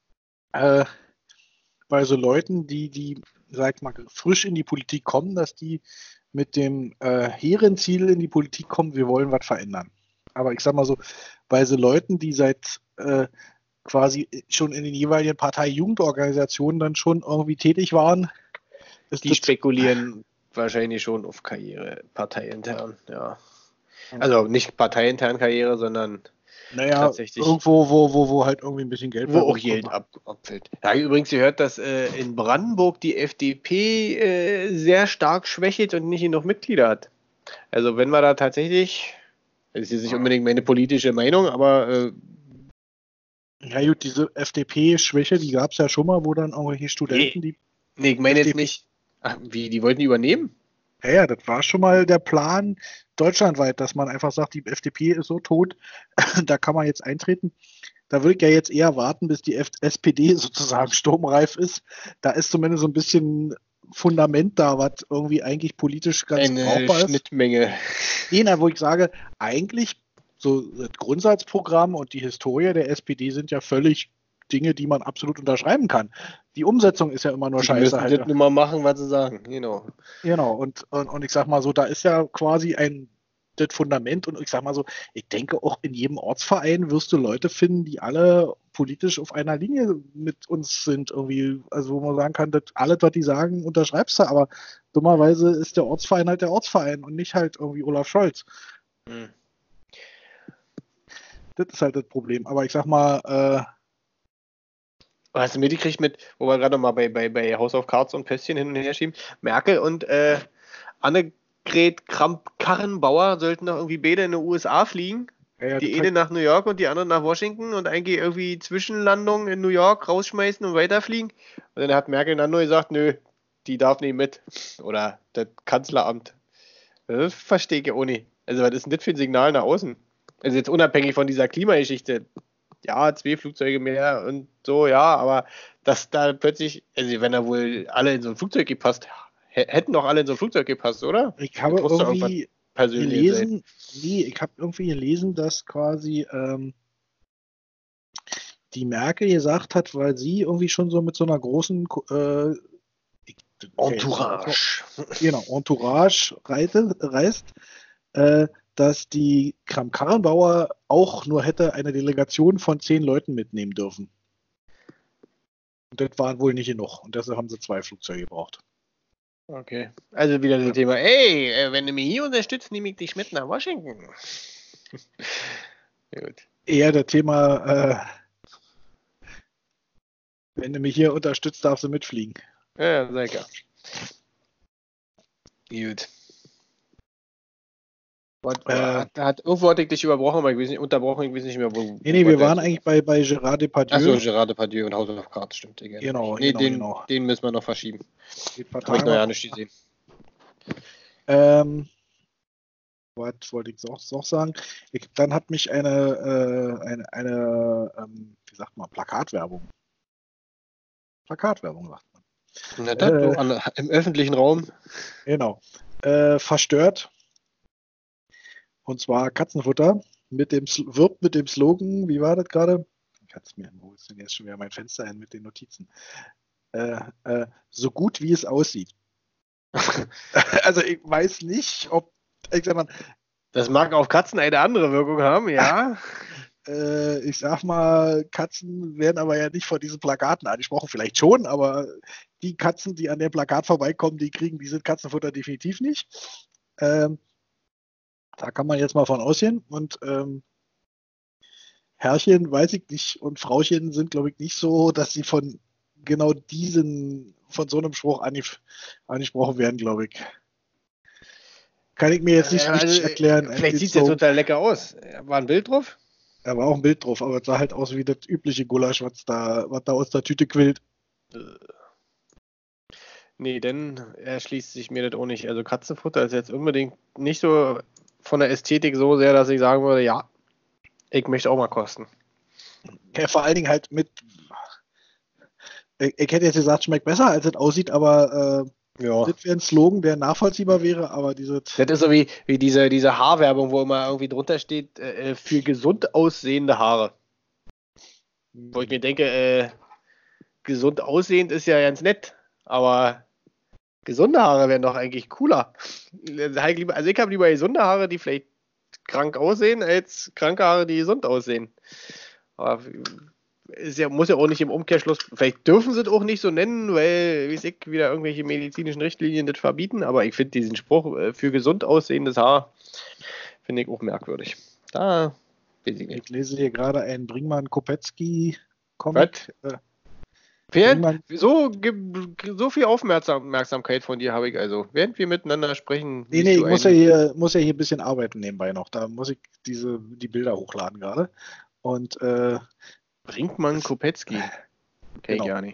bei so Leuten, die, sag ich mal, frisch in die Politik kommen, dass die mit dem hehren Ziel in die Politik kommen, wir wollen was verändern. Aber ich sag mal so, bei so Leuten, die seit quasi schon in den jeweiligen Partei-Jugendorganisationen dann schon irgendwie tätig waren. Die spekulieren wahrscheinlich schon auf Karriere, parteiintern, ja. Also nicht parteiintern Karriere, sondern tatsächlich. Irgendwo, wo halt irgendwie ein bisschen Geld wo auch Geld abfällt. Ja, übrigens, ihr hört, dass in Brandenburg die FDP sehr stark schwächelt und nicht genug Mitglieder hat. Also wenn wir da tatsächlich, das ist jetzt nicht unbedingt meine politische Meinung, aber ja gut, diese FDP-Schwäche, die gab es ja schon mal, wo dann irgendwelche Studenten, die nee, ich meine jetzt FDP nicht, die wollten die übernehmen? ja, das war schon mal der Plan deutschlandweit, dass man einfach sagt, die FDP ist so tot, da kann man jetzt eintreten. Da würde ich ja jetzt eher warten, bis die SPD sozusagen sturmreif ist. Da ist zumindest so ein bisschen Fundament da, was irgendwie eigentlich politisch ganz brauchbar ist. Schnittmenge. Nee, wo ich sage, eigentlich so das Grundsatzprogramm und die Historie der SPD sind ja völlig Dinge, die man absolut unterschreiben kann. Die Umsetzung ist ja immer nur die scheiße. müssen das nur mal machen, was sie sagen. Genau. Genau, und ich sag mal so, da ist ja quasi das Fundament und ich sag mal so, ich denke auch in jedem Ortsverein wirst du Leute finden, die alle politisch auf einer Linie mit uns sind, irgendwie, also wo man sagen kann, dass alles, was die sagen, unterschreibst du, aber dummerweise ist der Ortsverein halt der Ortsverein und nicht halt irgendwie Olaf Scholz. Das ist halt das Problem. Aber ich sag mal, hast du mitgekriegt wo wir gerade noch mal bei House of Cards und Pässchen hin und her schieben, Merkel und Annegret Kramp-Karrenbauer sollten doch irgendwie beide in den USA fliegen. ja, die eine nach New York und die andere nach Washington und eigentlich irgendwie Zwischenlandung in New York rausschmeißen und weiterfliegen. Und dann hat Merkel dann nur gesagt, nö, die darf nicht mit. Oder das Kanzleramt. Das verstehe ich auch nicht. Also was ist denn das für ein Signal nach außen? Also jetzt unabhängig von dieser Klimageschichte. Ja, 2 Flugzeuge mehr und so, ja, aber dass da plötzlich, also wenn da wohl alle in so ein Flugzeug gepasst, hätten doch alle in so ein Flugzeug gepasst, oder? Ich habe irgendwie gelesen, dass quasi die Merkel gesagt hat, weil sie irgendwie schon so mit so einer großen Entourage. Genau, Entourage reist, dass die Kramp-Karrenbauer auch nur hätte eine Delegation von 10 Leuten mitnehmen dürfen. Und das war wohl nicht genug. Und deshalb haben sie 2 Flugzeuge gebraucht. Okay. Also wieder das Thema, ey, wenn du mich hier unterstützt, nehme ich dich mit nach Washington. Gut. Eher das Thema, wenn du mich hier unterstützt, darfst du mitfliegen. Ja, sicher. Gut. Irgendwo hatte ich dich unterbrochen, aber ich weiß nicht mehr, wo. Nee, wir waren eigentlich bei Gérard Depardieu. Achso, Gérard Depardieu und House of Cards, stimmt. Genau. Den müssen wir noch verschieben. Habe ich noch ja nicht gesehen. Was wollte ich auch sagen? Dann hat mich eine wie sagt man, Plakatwerbung sagt man. Na, im öffentlichen Raum. Genau. Verstört. Und zwar Katzenfutter wirbt mit dem Slogan, wie war das gerade? Wo ist denn jetzt schon wieder mein Fenster hin mit den Notizen? So gut wie es aussieht. Also ich weiß nicht, ob, ich sag mal, das mag auf Katzen eine andere Wirkung haben, ja. Ich sag mal, Katzen werden aber ja nicht von diesen Plakaten angesprochen, vielleicht schon, aber die Katzen, die an dem Plakat vorbeikommen, die kriegen dieses Katzenfutter definitiv nicht. Da kann man jetzt mal von ausgehen. Und Herrchen weiß ich nicht und Frauchen sind, glaube ich, nicht so, dass sie von genau von so einem Spruch angesprochen werden, glaube ich. Kann ich mir jetzt nicht richtig erklären. Vielleicht sieht es ja total lecker aus. War ein Bild drauf? Da war auch ein Bild drauf, aber es sah halt aus wie das übliche Gulasch, was da aus der Tüte quillt. Nee, denn erschließt sich mir das auch nicht. Also Katzenfutter ist jetzt unbedingt nicht so von der Ästhetik so sehr, dass ich sagen würde, ja, ich möchte auch mal kosten. Ja, vor allen Dingen halt mit, ich hätte jetzt gesagt, schmeckt besser, als es aussieht, aber das wäre ein Slogan, der nachvollziehbar wäre, aber Das ist so wie diese Haarwerbung, wo immer irgendwie drunter steht, für gesund aussehende Haare. Wo ich mir denke, gesund aussehend ist ja ganz nett, aber gesunde Haare wären doch eigentlich cooler. Also ich habe lieber gesunde Haare, die vielleicht krank aussehen, als kranke Haare, die gesund aussehen. Aber muss ja auch nicht im Umkehrschluss, vielleicht dürfen sie es auch nicht so nennen, weil, wie ich, wieder irgendwelche medizinischen Richtlinien das verbieten, aber ich finde diesen Spruch für gesund aussehendes Haar, finde ich auch merkwürdig. Da weiß ich nicht. Ich lese hier gerade einen Bringmann-Kopetzky-Comic. So viel Aufmerksamkeit von dir habe ich also. Während wir miteinander sprechen, Nee, ich muss ja hier ein bisschen arbeiten nebenbei noch. Da muss ich die Bilder hochladen gerade. Und Brinkmann Kopetzky. Okay, genau. gar nicht.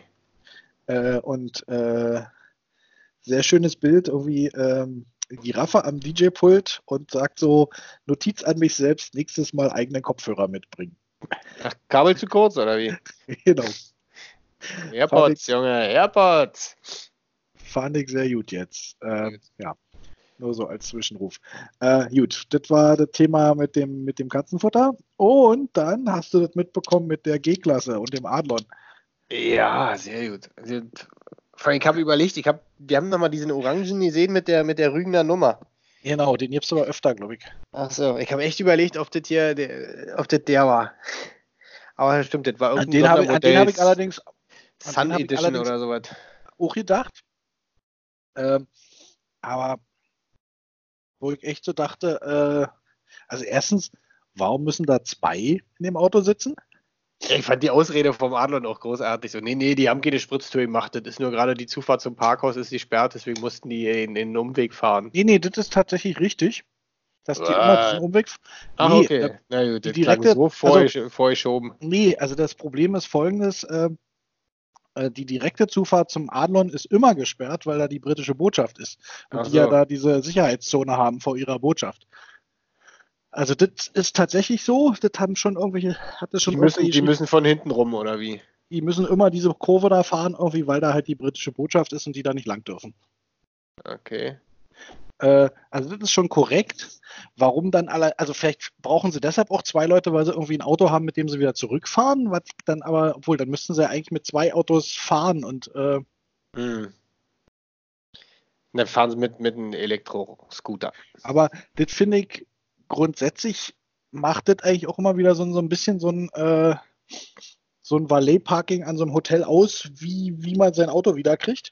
Sehr schönes Bild, irgendwie Giraffe am DJ-Pult und sagt so, Notiz an mich selbst, nächstes Mal eigene Kopfhörer mitbringen. Ach, Kabel zu kurz, oder wie? Genau. AirPods, Junge, AirPods. Fand ich sehr gut jetzt. Ja, nur so als Zwischenruf. Gut, das war das Thema mit dem Katzenfutter. Und dann hast du das mitbekommen mit der G-Klasse und dem Adlon. Ja, sehr gut. Ich habe überlegt, wir haben nochmal diesen Orangen gesehen mit der Rügener Nummer. Genau, den gibt's aber öfter, glaube ich. Ach so, ich habe echt überlegt, ob das der war. Aber stimmt, das war irgendein Sondermodell. An den habe ich allerdings Sun Edition oder sowas. Auch gedacht. Aber wo ich echt so dachte, also erstens, warum müssen da zwei in dem Auto sitzen? Ich fand die Ausrede vom Adlon auch großartig. So, nee, die haben keine Spritztour gemacht. Das ist nur gerade die Zufahrt zum Parkhaus ist gesperrt, deswegen mussten die in den Umweg fahren. Nee, das ist tatsächlich richtig. Dass die immer diesen Umweg. Ach, okay. Na gut, die direkte, so vorgeschoben. Nee, also das Problem ist folgendes: Die direkte Zufahrt zum Adlon ist immer gesperrt, weil da die britische Botschaft ist. Und die ja da diese Sicherheitszone haben vor ihrer Botschaft. Also das ist tatsächlich so. Das haben schon irgendwelche. Die müssen von hinten rum, oder wie? Die müssen immer diese Kurve da fahren, irgendwie, weil da halt die britische Botschaft ist und die da nicht lang dürfen. Okay. Also das ist schon korrekt. Warum dann alle, also vielleicht brauchen sie deshalb auch zwei Leute, weil sie irgendwie ein Auto haben, mit dem sie wieder zurückfahren, was dann aber, obwohl, dann müssten sie ja eigentlich mit zwei Autos fahren und Dann fahren sie mit einem Elektroscooter. Aber das finde ich grundsätzlich macht das eigentlich auch immer wieder so ein bisschen so ein Valet-Parking an so einem Hotel aus, wie man sein Auto wieder kriegt.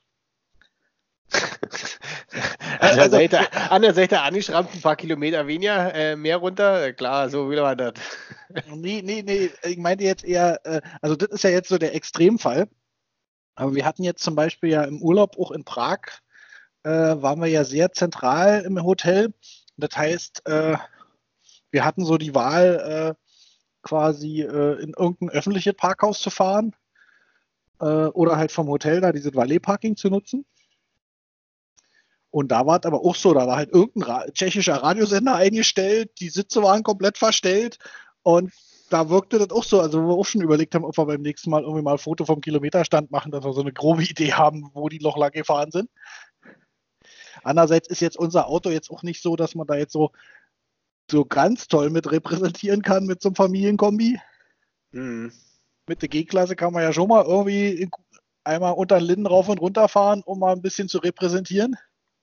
An der Seite angeschrammt, ein paar Kilometer weniger, mehr runter. Klar, so will man das. Nee, ich meinte jetzt eher, also das ist ja jetzt so der Extremfall. Aber wir hatten jetzt zum Beispiel ja im Urlaub auch in Prag, waren wir ja sehr zentral im Hotel. Das heißt, wir hatten so die Wahl, quasi in irgendein öffentliches Parkhaus zu fahren oder halt vom Hotel da dieses Valet-Parking zu nutzen. Und da war es aber auch so, da war halt irgendein tschechischer Radiosender eingestellt, die Sitze waren komplett verstellt und da wirkte das auch so, also wo wir auch schon überlegt haben, ob wir beim nächsten Mal irgendwie mal ein Foto vom Kilometerstand machen, dass wir so eine grobe Idee haben, wo die noch lang gefahren sind. Andererseits ist jetzt unser Auto jetzt auch nicht so, dass man da jetzt so ganz toll mit repräsentieren kann mit so einem Familienkombi. Mit der G-Klasse kann man ja schon mal irgendwie einmal unter den Linden rauf und runter fahren, um mal ein bisschen zu repräsentieren.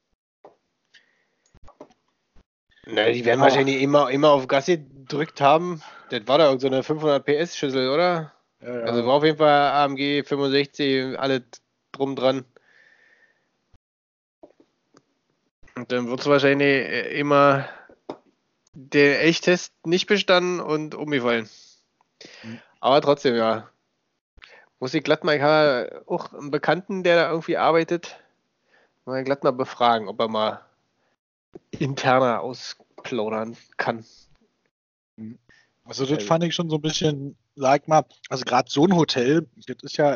Na, die werden wahrscheinlich immer auf Gas gedrückt haben. Das war da so eine 500 PS Schüssel, oder? Ja. Also war auf jeden Fall AMG 65, alles drum dran. Und dann wird es wahrscheinlich immer der Echttest nicht bestanden und umgefallen. Aber trotzdem, ja. Muss ich glatt mal, ich habe auch einen Bekannten, der da irgendwie arbeitet, mal glatt mal befragen, ob er mal interner ausplaudern kann. Also das fand ich schon so ein bisschen, sag mal, also gerade so ein Hotel, das ist ja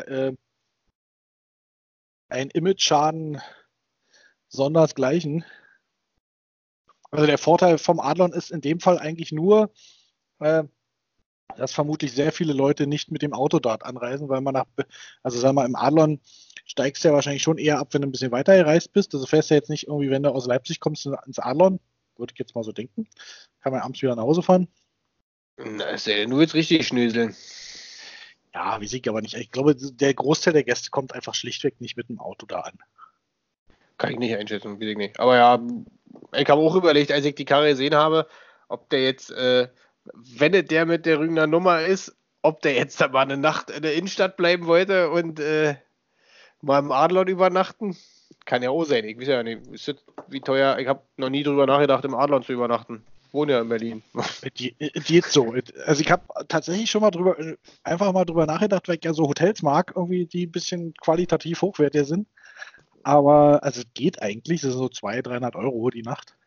ein Image-Schaden sondersgleichen. Also der Vorteil vom Adlon ist in dem Fall eigentlich nur, dass vermutlich sehr viele Leute nicht mit dem Auto dort anreisen, weil man also sag mal, im Adlon steigst du ja wahrscheinlich schon eher ab, wenn du ein bisschen weiter gereist bist. Also fährst du jetzt nicht irgendwie, wenn du aus Leipzig kommst, ins Adlon, würde ich jetzt mal so denken. Kann man abends wieder nach Hause fahren. Na, ist ja nur jetzt richtig schnöseln. Ja, weiß ich aber nicht. Ich glaube, der Großteil der Gäste kommt einfach schlichtweg nicht mit dem Auto da an. Kann ich nicht einschätzen, weiß ich nicht. Aber ja, ich habe auch überlegt, als ich die Karre gesehen habe, ob der jetzt, wenn der mit der Rügener Nummer ist, ob der jetzt da mal eine Nacht in der Innenstadt bleiben wollte und mal im Adlon übernachten. Kann ja auch sein. Ich weiß ja nicht, wie teuer. Ich habe noch nie drüber nachgedacht, im Adlon zu übernachten. Ich wohne ja in Berlin. Geht so. Also ich habe tatsächlich schon mal einfach mal drüber nachgedacht, weil ich ja so Hotels mag, irgendwie, die ein bisschen qualitativ hochwertiger sind. Aber also es geht eigentlich, das sind so 200, 300 Euro die Nacht.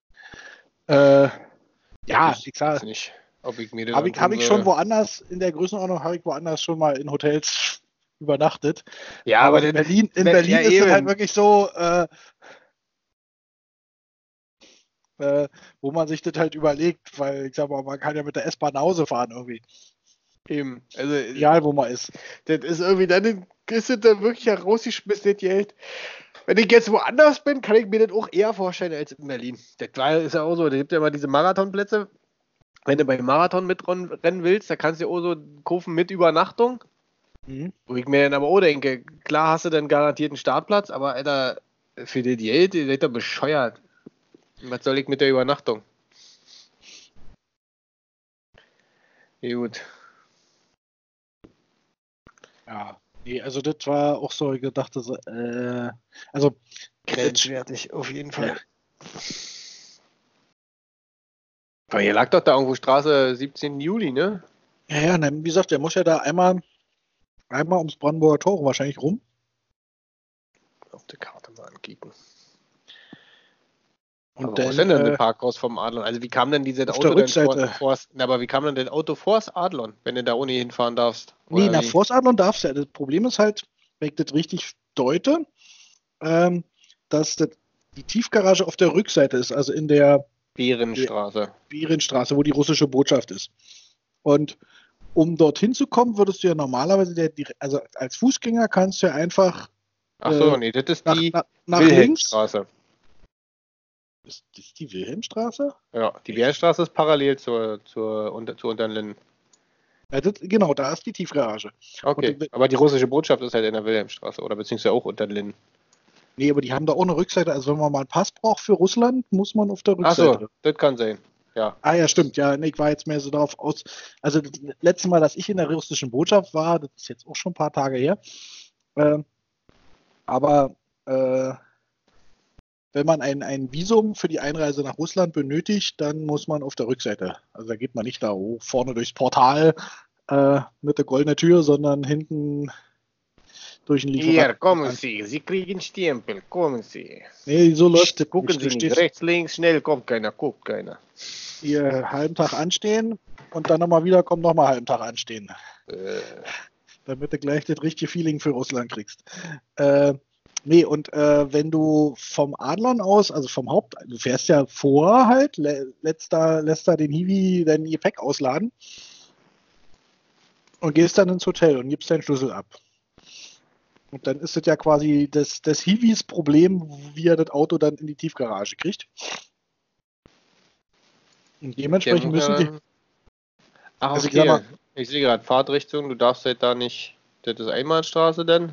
Ja, ich sage nicht, ob ich mir den habe ich schon woanders, in der Größenordnung habe ich woanders schon mal in Hotels übernachtet. Ja, aber in Berlin ist es halt wirklich so, wo man sich das halt überlegt, weil ich sag mal, man kann ja mit der S-Bahn nach Hause fahren irgendwie. Eben, also egal wo man ist. Das ist irgendwie, dann ist das dann wirklich herausgeschmissen, das Geld. Wenn ich jetzt woanders bin, kann ich mir das auch eher vorstellen als in Berlin. Das ist ja auch so, da gibt ja immer diese Marathonplätze. Wenn du beim Marathon mitrennen willst, da kannst du ja auch so kaufen mit Übernachtung. Wo ich mir dann aber auch denke, klar hast du dann garantiert einen Startplatz, aber Alter, für das Geld, ihr seid doch bescheuert. Was soll ich mit der Übernachtung? Gut. Ja, nee, also das war auch so, ich dachte so, also grenzwertig auf jeden Fall. Aber hier lag doch da irgendwo Straße 17. Juli, ne? Ja, wie gesagt, der muss ja da einmal ums Brandenburger Tor wahrscheinlich rum. Auf der Karte mal ankicken. Und aber wo ist denn das Parkhaus vom Adlon? Also wie kam denn dieses Auto denn aber wie kam denn das Auto vors Adlon, wenn du da ohne hinfahren darfst? Nee, vors Adlon darfst du ja. Das Problem ist halt, wenn ich das richtig deute, dass die Tiefgarage auf der Rückseite ist, also in der Behrenstraße, wo die russische Botschaft ist. Und um dorthin zu kommen, würdest du ja normalerweise, also als Fußgänger kannst du ja einfach Ach so, nee, das ist die nach Wilhelmstraße. Ist das die Wilhelmstraße? Ja, die Wilhelmstraße ist parallel zur Unterlinden. Ja, genau, da ist die Tiefgarage. Okay, aber die russische Botschaft ist halt in der Wilhelmstraße oder beziehungsweise auch Unterlinden. Nee, aber die haben da auch eine Rückseite. Also wenn man mal einen Pass braucht für Russland, muss man auf der Rückseite. Ach so, das kann sein. Ja. Ah ja, stimmt. Ja, nee, ich war jetzt mehr so darauf aus. Also das letzte Mal, dass ich in der russischen Botschaft war, das ist jetzt auch schon ein paar Tage her. Aber wenn man ein Visum für die Einreise nach Russland benötigt, dann muss man auf der Rückseite. Also da geht man nicht da hoch vorne durchs Portal mit der goldenen Tür, sondern hinten durch den Lieferant. Hier, kommen Sie, Sie kriegen Stempel, kommen Sie. Nee, so läuft es. Gucken Sie nicht, rechts, links, schnell, guckt keiner. Hier halben Tag anstehen und dann nochmal wiederkommen, nochmal halben Tag anstehen. Damit du gleich das richtige Feeling für Russland kriegst. Nee, und wenn du vom Adlon aus, also vom du fährst ja vor halt, lässt da den Hiwi dein Gepäck ausladen und gehst dann ins Hotel und gibst deinen Schlüssel ab. Und dann ist es ja quasi des Hiwis Problem, wie er das Auto dann in die Tiefgarage kriegt. Und dementsprechend müssen die... Ach, also okay. Ich sehe gerade Fahrtrichtung, du darfst halt da nicht... Das ist Einbahnstraße denn?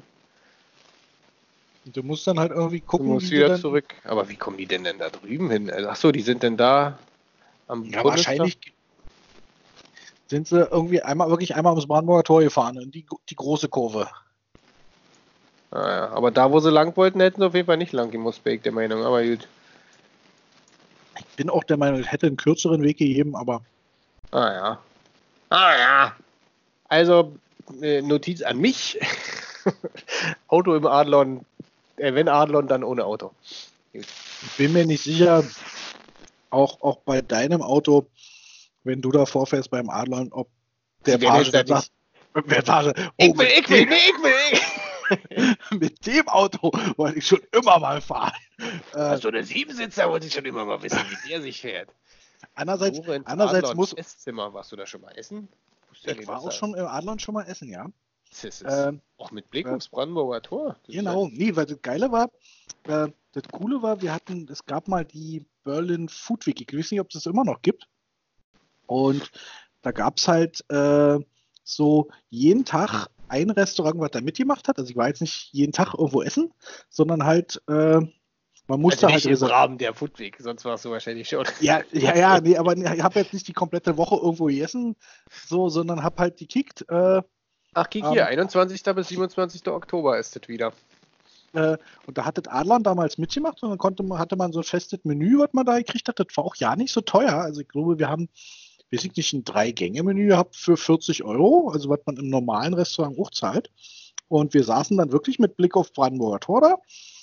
Du musst dann halt irgendwie gucken, du musst wieder zurück. Aber wie kommen die denn da drüben hin? Achso, die sind denn da am Ja, wahrscheinlich sind sie irgendwie einmal ums Brandenburger Tor gefahren, in die große Kurve. Ja, aber da, wo sie lang wollten, hätten sie auf jeden Fall nicht lang gemusst, bin ich der Meinung, aber gut. Ich bin auch der Meinung, es hätte einen kürzeren Weg gegeben, aber... Ah ja. Also, Notiz an mich. Auto im Adlon, wenn Adlon, dann ohne Auto. Ich bin mir nicht sicher, auch bei deinem Auto, wenn du da vorfährst beim Adlon, ob der Page dann sagt, ich will. Mit dem Auto wollte ich schon immer mal fahren. So eine Siebensitzer wollte ich schon immer mal wissen, wie der sich fährt. Andererseits muss... Esszimmer, warst du da schon mal essen? Ich war auch schon im Adlon schon mal essen, ja. Auch mit Blick aufs Brandenburger Tor. Genau, weil das Geile war, das Coole war, es gab mal die Berlin Food Week, ich weiß nicht, ob es das immer noch gibt. Und da gab es halt so jeden Tag ein Restaurant, was da mitgemacht hat. Also ich war jetzt nicht jeden Tag irgendwo essen, sondern halt Man musste Also halt nicht im Rahmen der Food Week, sonst warst du wahrscheinlich schon. Ja, nee, aber ich habe jetzt nicht die komplette Woche irgendwo gegessen, so, sondern habe halt gekickt. Ach, kiek hier, 21. bis 27. Oktober ist das wieder. Und da hat das Adlern damals mitgemacht und dann hatte man so ein festes Menü, was man da gekriegt hat. Das war auch ja nicht so teuer. Also ich glaube, wir haben, weiß ich nicht, ein 3-Gänge-Menü gehabt für 40 Euro, also was man im normalen Restaurant auch zahlt. Und wir saßen dann wirklich mit Blick auf Brandenburger Tor da.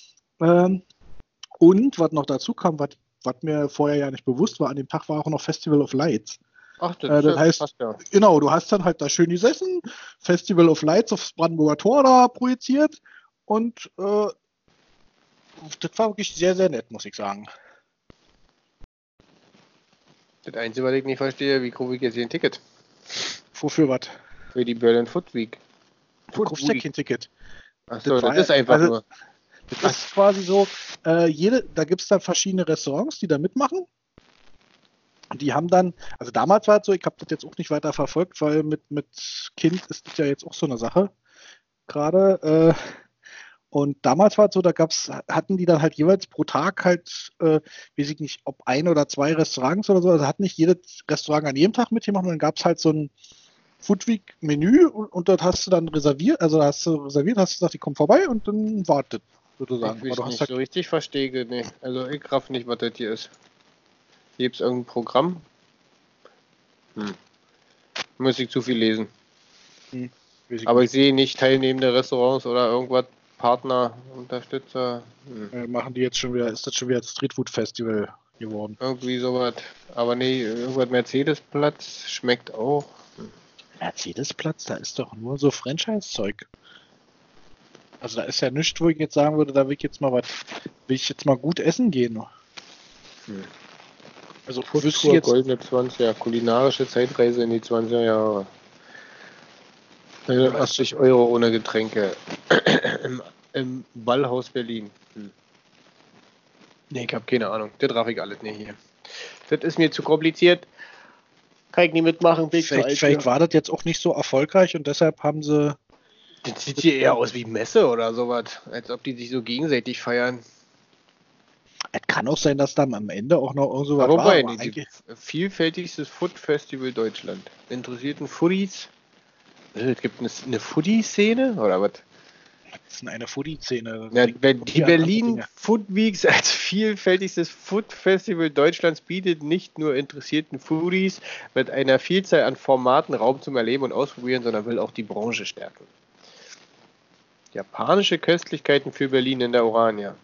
Und was noch dazu kam, was mir vorher ja nicht bewusst war, an dem Tag war auch noch Festival of Lights. Ach, das heißt, passt ja. genau, du hast dann halt da schön gesessen, Festival of Lights aufs Brandenburger Tor da projiziert und das war wirklich sehr, sehr nett, muss ich sagen. Das Einzige, was ich nicht verstehe, wie kriege ich jetzt hier ein Ticket? Wofür was? Für die Berlin Food Week. Du kaufst ja kein Ticket. Achso, das ist einfach nur. Das ist quasi so, da gibt es dann verschiedene Restaurants, die da mitmachen. Die haben dann, also damals war es so, ich habe das jetzt auch nicht weiter verfolgt, weil mit Kind ist das ja jetzt auch so eine Sache gerade. Und damals war es so, hatten die dann halt jeweils pro Tag halt, weiß ich nicht, ob 1 oder 2 Restaurants oder so, also hat nicht jedes Restaurant an jedem Tag mitgemacht und dann gab es halt so ein Food Week Menü und dort hast du dann reserviert, hast du gesagt, ich komme vorbei und dann wartet, sozusagen. Ich nicht so richtig verstehe, nee. Also ich raff nicht, was das hier ist. Gibt es irgendein Programm? Muss ich zu viel lesen. Aber ich sehe nicht teilnehmende Restaurants oder irgendwas, Partner, Unterstützer. Machen die jetzt schon wieder, ist das schon wieder das Streetfood Festival geworden? Irgendwie sowas. Aber nee, irgendwas Mercedes-Platz schmeckt auch. Mercedes-Platz, da ist doch nur so Franchise-Zeug. Also da ist ja nichts, wo ich jetzt sagen würde, da will ich jetzt mal gut essen gehen. Also wüsste jetzt goldene 20er, kulinarische Zeitreise in die 20er Jahre. 80 Euro ohne Getränke im Ballhaus Berlin. Nee, ich habe keine Ahnung. Das raff ich alles nicht hier. Das ist mir zu kompliziert. Kann ich nicht mitmachen. Vielleicht war das jetzt auch nicht so erfolgreich und deshalb haben sie... Das sieht hier eher aus wie Messe oder sowas. Als ob die sich so gegenseitig feiern. Es kann auch sein, dass dann am Ende auch noch irgend so was war. Aber vielfältigstes Food Festival Deutschland. Interessierten Foodies. Es gibt eine Foodie-Szene oder was? Was ist denn eine Foodie-Szene? Ja, die Berlin Food Weeks als vielfältigstes Food Festival Deutschlands bietet nicht nur interessierten Foodies mit einer Vielzahl an Formaten Raum zum Erleben und Ausprobieren, sondern will auch die Branche stärken. Japanische Köstlichkeiten für Berlin in der Orania.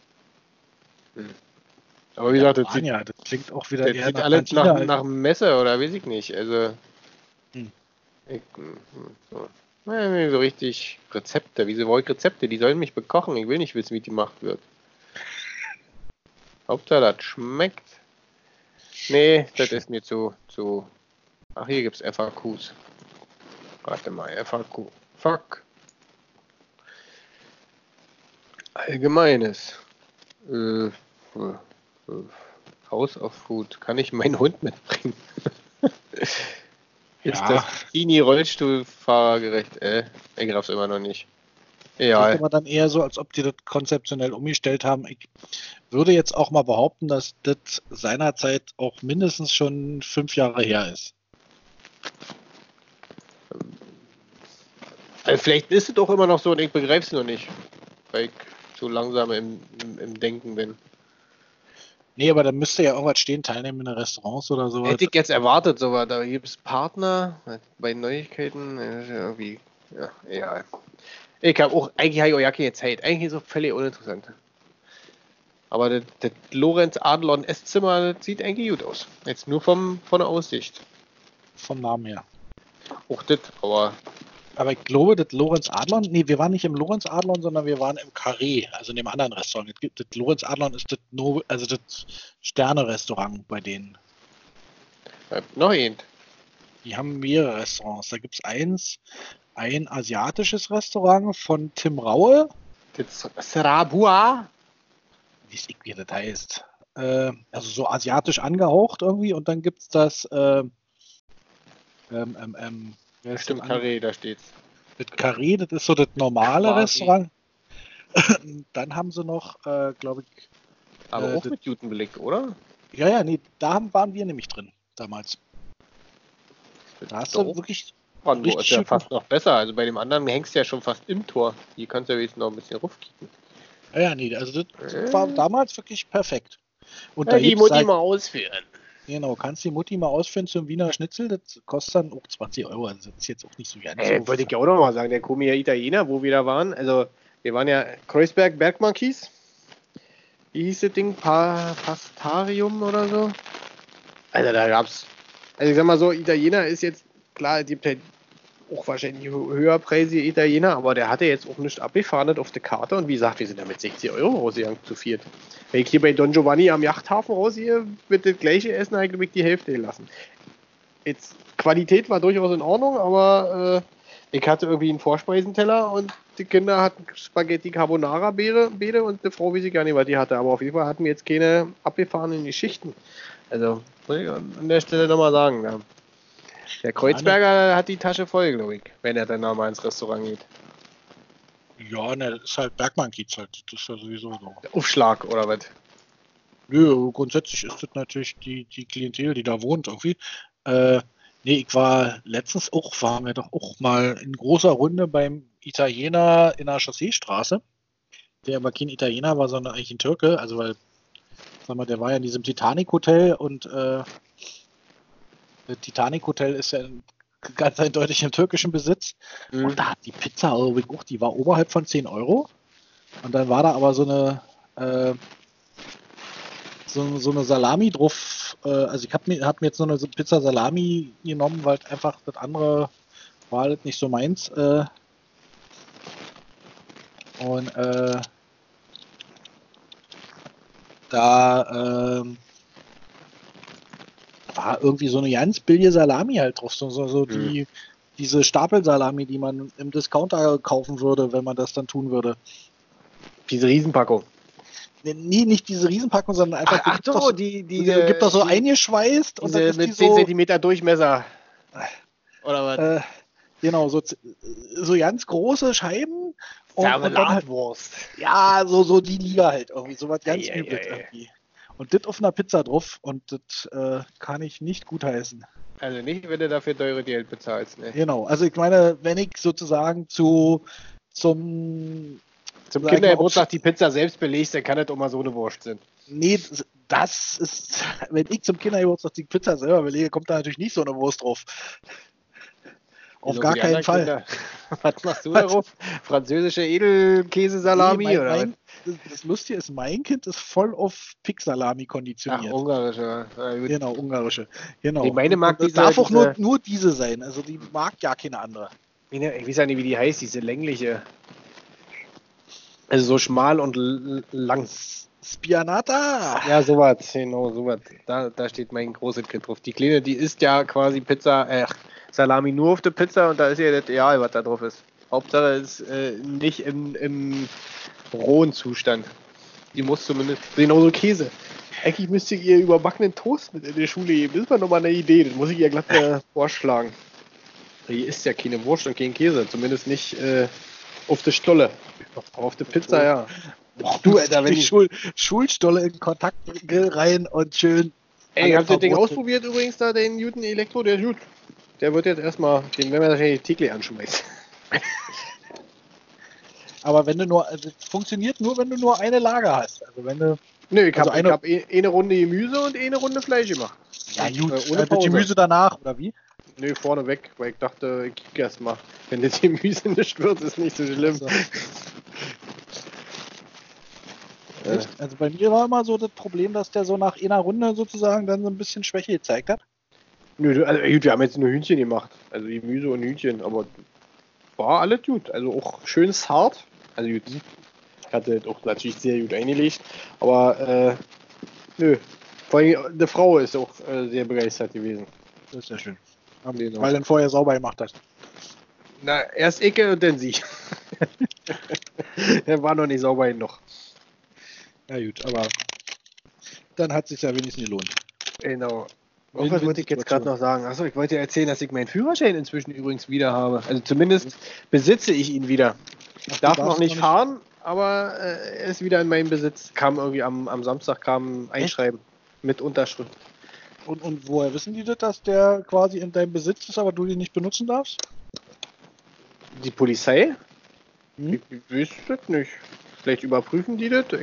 Aber wie gesagt, das klingt auch wieder eher nach alles nach Messe oder weiß ich nicht. Also so richtig Rezepte. Wieso wollte ich Rezepte? Die sollen mich bekochen. Ich will nicht wissen, wie die gemacht wird. Hauptsache, das schmeckt. Nee, das ist mir zu. Ach, hier gibt's FAQs. Warte mal, FAQ. Fuck. Allgemeines. House of Food. Kann ich meinen Hund mitbringen? Ist das Bikini-Rollstuhlfahrergerecht? Ich raff's immer noch nicht. Ja. Klingt aber dann eher so, als ob die das konzeptionell umgestellt haben. Ich würde jetzt auch mal behaupten, dass das seinerzeit auch mindestens schon 5 Jahre her ist. Also vielleicht ist es doch immer noch so und ich begreife es noch nicht, weil ich so langsam im Denken bin. Nee, aber da müsste ja irgendwas stehen, teilnehmen in Restaurants oder so. Hätte ich jetzt erwartet, sowas. Da gibt es Partner bei Neuigkeiten. Irgendwie, ja, egal. Ich habe auch eigentlich auch keine Zeit. Eigentlich ist es völlig uninteressant. Aber das Lorenz Adlon Esszimmer, das sieht eigentlich gut aus. Jetzt nur von der Aussicht. Vom Namen her. Auch das, aber ich glaube, das Lorenz Adlon, nee, wir waren nicht im Lorenz Adlon, sondern wir waren im Carré, also in dem anderen Restaurant. Das Lorenz Adlon ist das Sterne-Restaurant bei denen. Noch ein. Die haben mehrere Restaurants. Da gibt es ein asiatisches Restaurant von Tim Raue. Das Sarabua. Wie das heißt. Also so asiatisch angehaucht irgendwie. Und dann gibt es das Stimmt, Carré, da steht's. Das Carré, das ist so das normale Restaurant. Dann haben sie noch, glaube ich, Aber auch mit guten Blick, oder? Ja, nee, da waren wir nämlich drin damals. Da hast du wirklich Brandenburg ist ja fast noch besser. Also bei dem anderen hängst du ja schon fast im Tor. Hier kannst du ja wenigstens noch ein bisschen raufkicken. Ja, nee, also das war damals wirklich perfekt. Und ja, da die Mutti mal ausführen. Genau, kannst die Mutti mal ausführen zum Wiener Schnitzel. Das kostet dann auch 20 Euro. Also das ist jetzt auch nicht so ganz so. Wollte ich ja auch noch mal sagen, der komische Italiener, wo wir da waren. Also wir waren ja Kreuzberg Bergmarkis. Wie hieß das Ding? Pastarium oder so? Also da gab's. Also ich sag mal so, Italiener ist jetzt, klar, es gibt halt auch wahrscheinlich höherpreisige Italiener, aber der hatte jetzt auch nicht abgefahren auf der Karte und wie gesagt, wir sind da mit 60 Euro rausgegangen zu viert. Wenn ich hier bei Don Giovanni am Yachthafen rausgehe, wird das gleiche Essen eigentlich die Hälfte gelassen. Jetzt, Qualität war durchaus in Ordnung, aber ich hatte irgendwie einen Vorspeisenteller und die Kinder hatten Spaghetti Carbonara Beere und die Frau weiß ich gar nicht, was die hatte, aber auf jeden Fall hatten wir jetzt keine abgefahrenen Geschichten. Also, muss ich an der Stelle nochmal sagen, ja. Der Kreuzberger hat die Tasche voll, glaube ich, wenn er dann nochmal ins Restaurant geht. Ja, ne, das ist halt Bergmann-Kiez halt. Das ist ja sowieso so. Der Aufschlag oder was? Nö, grundsätzlich ist das natürlich die Klientel, die da wohnt irgendwie. Nee, ich war letztens waren wir doch auch mal in großer Runde beim Italiener in der Chausseestraße. Der aber kein Italiener war, sondern eigentlich ein Türke. Also, weil, sag mal, der war ja in diesem Titanic-Hotel und das Titanic-Hotel ist ja ganz eindeutig im türkischen Besitz. Und da hat die Pizza, die war oberhalb von 10 Euro. Und dann war da aber so eine Salami drauf. Also ich hab mir jetzt so eine Pizza Salami genommen, weil einfach das andere war halt nicht so meins. Da war irgendwie so eine ganz billige Salami halt drauf. Diese Stapelsalami, die man im Discounter kaufen würde, wenn man das dann tun würde. Diese Riesenpackung. Nee, nicht diese Riesenpackung, sondern einfach. Ach so, gibt doch so eingeschweißt und dann ist mit die 10 so, cm Durchmesser. Oder was? Genau, so ganz große Scheiben. Marmeladwurst. Ja, so die Liga halt irgendwie. So was ganz Übles irgendwie. Und das auf einer Pizza drauf und das kann ich nicht gutheißen. Also nicht, wenn du dafür teure Geld bezahlst. Ne? Genau, also ich meine, wenn ich sozusagen zum Kindergeburtstag die Pizza selbst belegst, dann kann das auch mal so eine Wurst sein. Nee, das ist, wenn ich zum Kindergeburtstag die Pizza selber belege, kommt da natürlich nicht so eine Wurst drauf. Auf gar keinen Fall. Kinder. Was machst du darauf? Französische Edelkäsesalami? Nee, oder das Lustige ist, mein Kind ist voll auf Pig-Salami konditioniert. Ach, ungarische. Genau, ungarische. Genau. Nee, meine mag das darf auch nur diese sein. Also die mag ja keine andere. Ich weiß ja nicht, wie die heißt, diese längliche. Also so schmal und lang. Spianata! Ja, sowas, genau, sowas. Da steht mein großes Kind drauf. Die Kleine, die isst ja quasi Salami nur auf der Pizza und da ist ja das Ideal, was da drauf ist. Hauptsache ist nicht im rohen Zustand. Die muss zumindest, genauso Käse. Eigentlich müsste ihr überbackenen Toast mit in die Schule geben. Das ist mal nochmal eine Idee, das muss ich ihr glatt vorschlagen. Die isst ja keine Wurst und kein Käse, zumindest nicht auf der Stolle. Auf der Pizza, ja. Du, Alter, wenn die Schulstolle in Kontaktgrill rein und schön. Ey, habt ihr das Ding ausprobiert übrigens da, den Newton Elektro? Der ist gut. Der wird jetzt erstmal, den werden wir wahrscheinlich täglich anschmeißen. Aber wenn du also es funktioniert nur, wenn du nur eine Lager hast. Also wenn du. Nö, ich hab eine Runde Gemüse und eine Runde Fleisch gemacht. Ja, gut. Ohne Gemüse danach, oder wie? Nö, vorne weg, weil ich dachte, ich kick erst mal. Wenn das Gemüse nicht wird, ist nicht so schlimm. Also bei mir war immer so das Problem, dass der so nach einer Runde sozusagen dann so ein bisschen Schwäche gezeigt hat. Nö, also wir haben jetzt nur Hühnchen gemacht. Also Gemüse und Hühnchen, aber war alles gut. Also auch schön hart. Also gut, ich hatte das auch natürlich sehr gut eingelegt. Aber nö. Vor allem die Frau ist auch sehr begeistert gewesen. Das ist ja schön. Weil dann vorher sauber gemacht hast. Na, erst Icke und dann sie. Der war noch nicht sauber genug. Ja gut, aber dann hat es sich ja wenigstens gelohnt. Genau. Was wollte ich jetzt gerade noch sagen? Achso, ich wollte ja erzählen, dass ich meinen Führerschein inzwischen übrigens wieder habe. Also zumindest besitze ich ihn wieder. Ich darf noch nicht fahren, aber er ist wieder in meinem Besitz. Kam irgendwie am Samstag kam ein Einschreiben mit Unterschrift. Und woher wissen die das, dass der quasi in deinem Besitz ist, aber du den nicht benutzen darfst? Die Polizei? Hm? Ich weiß das nicht. Vielleicht überprüfen die das.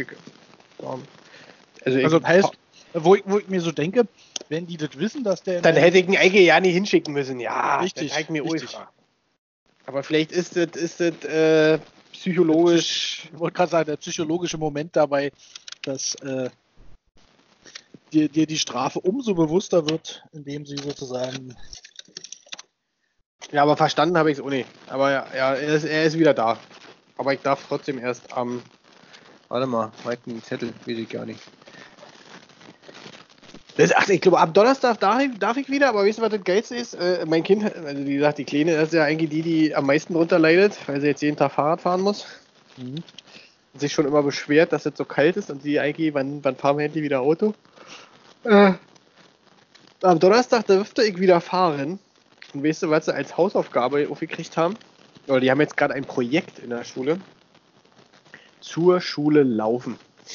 Also das heißt, wo ich mir so denke, wenn die das wissen, dass der... Dann hätte ich ihn eigentlich ja nicht hinschicken müssen. Ja, Richtig, das habe ich mir richtig. gefragt. Aber vielleicht ist das psychologisch... Ich wollte gerade sagen, der psychologische Moment dabei, dass dir die Strafe umso bewusster wird, indem sie sozusagen... Ja, aber verstanden habe ich es auch nicht. Aber ja, er ist wieder da. Aber ich darf trotzdem erst am... Warte mal, einen Zettel, weiß ich gar nicht. Ich glaube, ab Donnerstag darf ich wieder, aber weißt du, was das Geilste ist? Mein Kind, also wie gesagt, die Kleine ist ja eigentlich die am meisten drunter leidet, weil sie jetzt jeden Tag Fahrrad fahren muss. Mhm. Sich schon immer beschwert, dass es so kalt ist und sie eigentlich, wann fahren wir endlich wieder Auto? Am Donnerstag dürfte ich wieder fahren. Und weißt du, was sie als Hausaufgabe aufgekriegt haben? Oder die haben jetzt gerade ein Projekt in der Schule. Zur Schule laufen.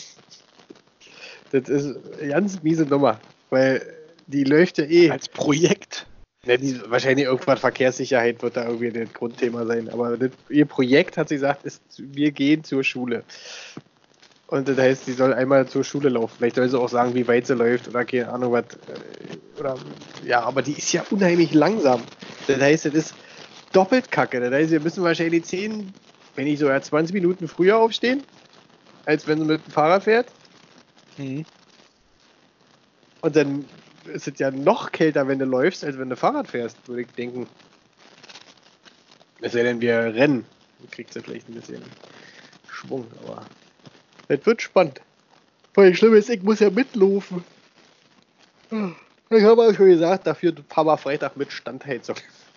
Das ist eine ganz miese Nummer, weil die läuft ja eh. Als Projekt. Ja, wahrscheinlich irgendwas Verkehrssicherheit wird da irgendwie das Grundthema sein. Aber ihr Projekt, hat sie gesagt, ist, wir gehen zur Schule. Und das heißt, sie soll einmal zur Schule laufen. Vielleicht soll sie auch sagen, wie weit sie läuft oder keine Ahnung was. Oder, ja, aber die ist ja unheimlich langsam. Das heißt, das ist doppelt kacke. Das heißt, wir müssen wahrscheinlich 10, wenn nicht sogar 20 Minuten früher aufstehen, als wenn sie mit dem Fahrrad fährt. Mhm. Und dann ist es ja noch kälter, wenn du läufst, als wenn du Fahrrad fährst, würde ich denken. Es sei denn, wir rennen. Dann kriegst du vielleicht ein bisschen Schwung, aber das wird spannend. Vor allem schlimm ist, ich muss ja mitlaufen. Ich habe auch schon gesagt, dafür fahren wir Freitag mit Standheizung.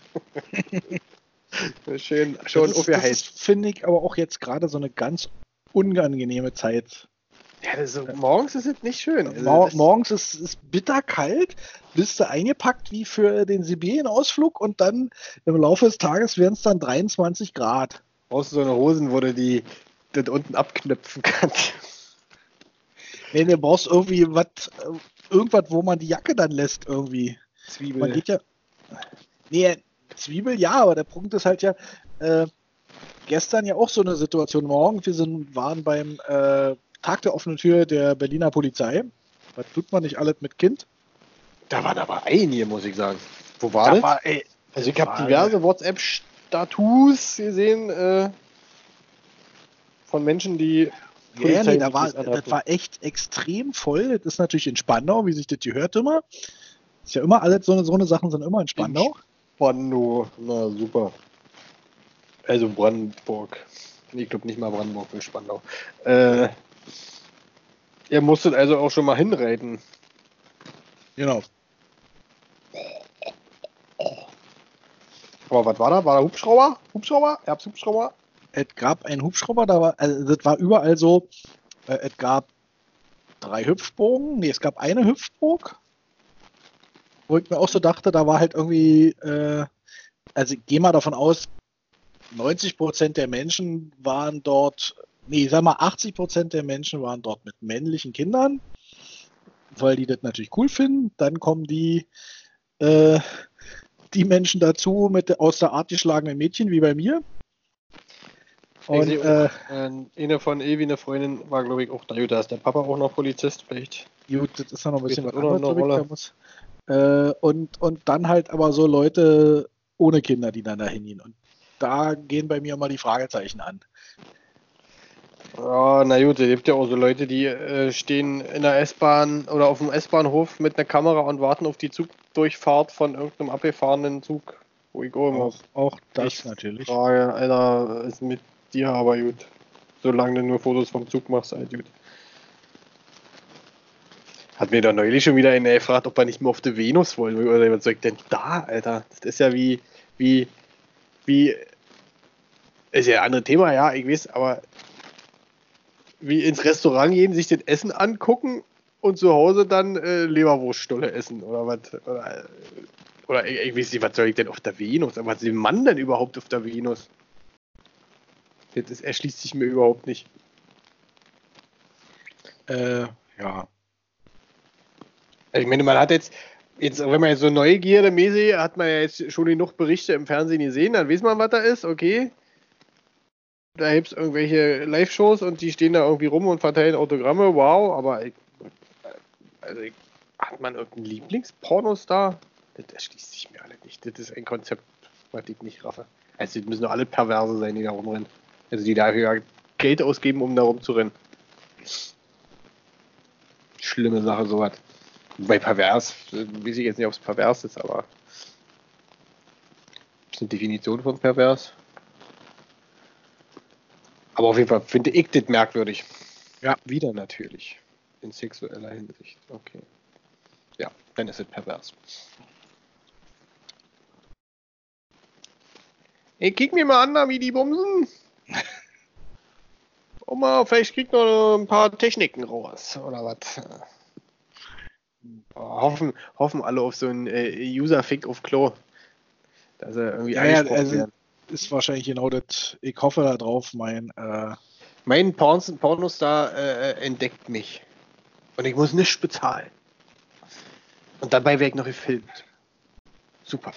Schön, schon aufgeheizt. Das finde ich aber auch jetzt gerade so eine ganz unangenehme Zeit. Ja, morgens ist es nicht schön. Also Morgens ist es bitterkalt, bist du eingepackt wie für den Sibirien-Ausflug und dann im Laufe des Tages werden es dann 23 Grad. Brauchst du so eine Hosen, wo du das unten abknüpfen kannst. Nee, du brauchst irgendwie irgendwas, wo man die Jacke dann lässt irgendwie. Zwiebel. Man geht ja... Nee, Zwiebel ja, aber der Punkt ist halt ja, gestern ja auch so eine Situation. Morgen, waren beim Tag der offenen Tür der Berliner Polizei. Was tut man nicht alles mit Kind? Da waren aber einige, muss ich sagen. Wo war das? Also ich habe diverse WhatsApp-Status gesehen von Menschen, die nee, das war echt extrem voll. Das ist natürlich in Spandau, wie sich das gehört immer. Ist ja immer alles, so eine Sachen sind immer in Spandau. Spandau, na super. Also Brandenburg. Ich glaube nicht mal Brandenburg, in Spandau. Ihr musstet also auch schon mal hinreiten. Genau. Aber was war da? War da Hubschrauber? Erbshubschrauber? Es gab einen Hubschrauber, das war überall so. Es gab 3 Hüpfbogen. Nee, es gab eine Hüpfburg. Wo ich mir auch so dachte, da war halt irgendwie, also ich gehe mal davon aus, 90% der Menschen waren dort, nee, sag mal 80% der Menschen waren dort mit männlichen Kindern, weil die das natürlich cool finden. Dann kommen die Menschen dazu aus der Art geschlagenen Mädchen, wie bei mir. Und eine von Evi, eine Freundin, war glaube ich auch da. Da ist der Papa auch noch Polizist, vielleicht. Gut, das ist noch ein bisschen was anderes. Und dann halt aber so Leute ohne Kinder, die dann da hingehen. Und da gehen bei mir immer die Fragezeichen an. Ja, na gut, es gibt ja auch so Leute, die stehen in der S-Bahn oder auf dem S-Bahnhof mit einer Kamera und warten auf die Zugdurchfahrt von irgendeinem abgefahrenen Zug. Wo ich auch das natürlich. Frage, Alter, ist mit dir aber gut. Solange du nur Fotos vom Zug machst, halt gut. Hat mir da neulich schon wieder einer gefragt, ob wir nicht mehr auf die Venus wollen. Oder was soll ich denn da, Alter? Das ist ja wie ist ja ein anderes Thema, ja, ich weiß, aber wie ins Restaurant gehen, sich das Essen angucken und zu Hause dann Leberwurststulle essen oder was? Oder ich weiß nicht, was soll ich denn auf der Venus? Aber was ist ein Mann denn überhaupt auf der Venus? Erschließt sich mir überhaupt nicht. Ja. Ich meine, man hat jetzt, wenn man jetzt so neugierdemäßig, hat man ja jetzt schon genug Berichte im Fernsehen gesehen, dann weiß man, was da ist, okay. Da gibt es irgendwelche Live-Shows und die stehen da irgendwie rum und verteilen Autogramme, wow, aber hat man irgendeinen Lieblingspornostar? Das erschließt sich mir alle nicht. Das ist ein Konzept, was ich nicht raffe. Also, das müssen doch alle Perverse sein, die da rumrennen. Also, die dafür Geld ausgeben, um da rumzurennen. Schlimme Sache, sowas. Bei pervers, weiß ich jetzt nicht, ob es pervers ist, aber das ist eine Definition von pervers. Aber auf jeden Fall finde ich das merkwürdig. Ja. Wieder natürlich. In sexueller Hinsicht. Okay. Ja, dann ist es pervers. Ey, kick mir mal an, wie die bumsen. Und mal, vielleicht kriegt noch ein paar Techniken raus, oder was? Hoffen alle auf so einen User-Fick auf Klo. Dass er irgendwie angesprochen werden. Ist wahrscheinlich genau das. Ich hoffe da drauf, mein Pornostar entdeckt mich. Und ich muss nichts bezahlen. Und dabei werde ich noch gefilmt. Super.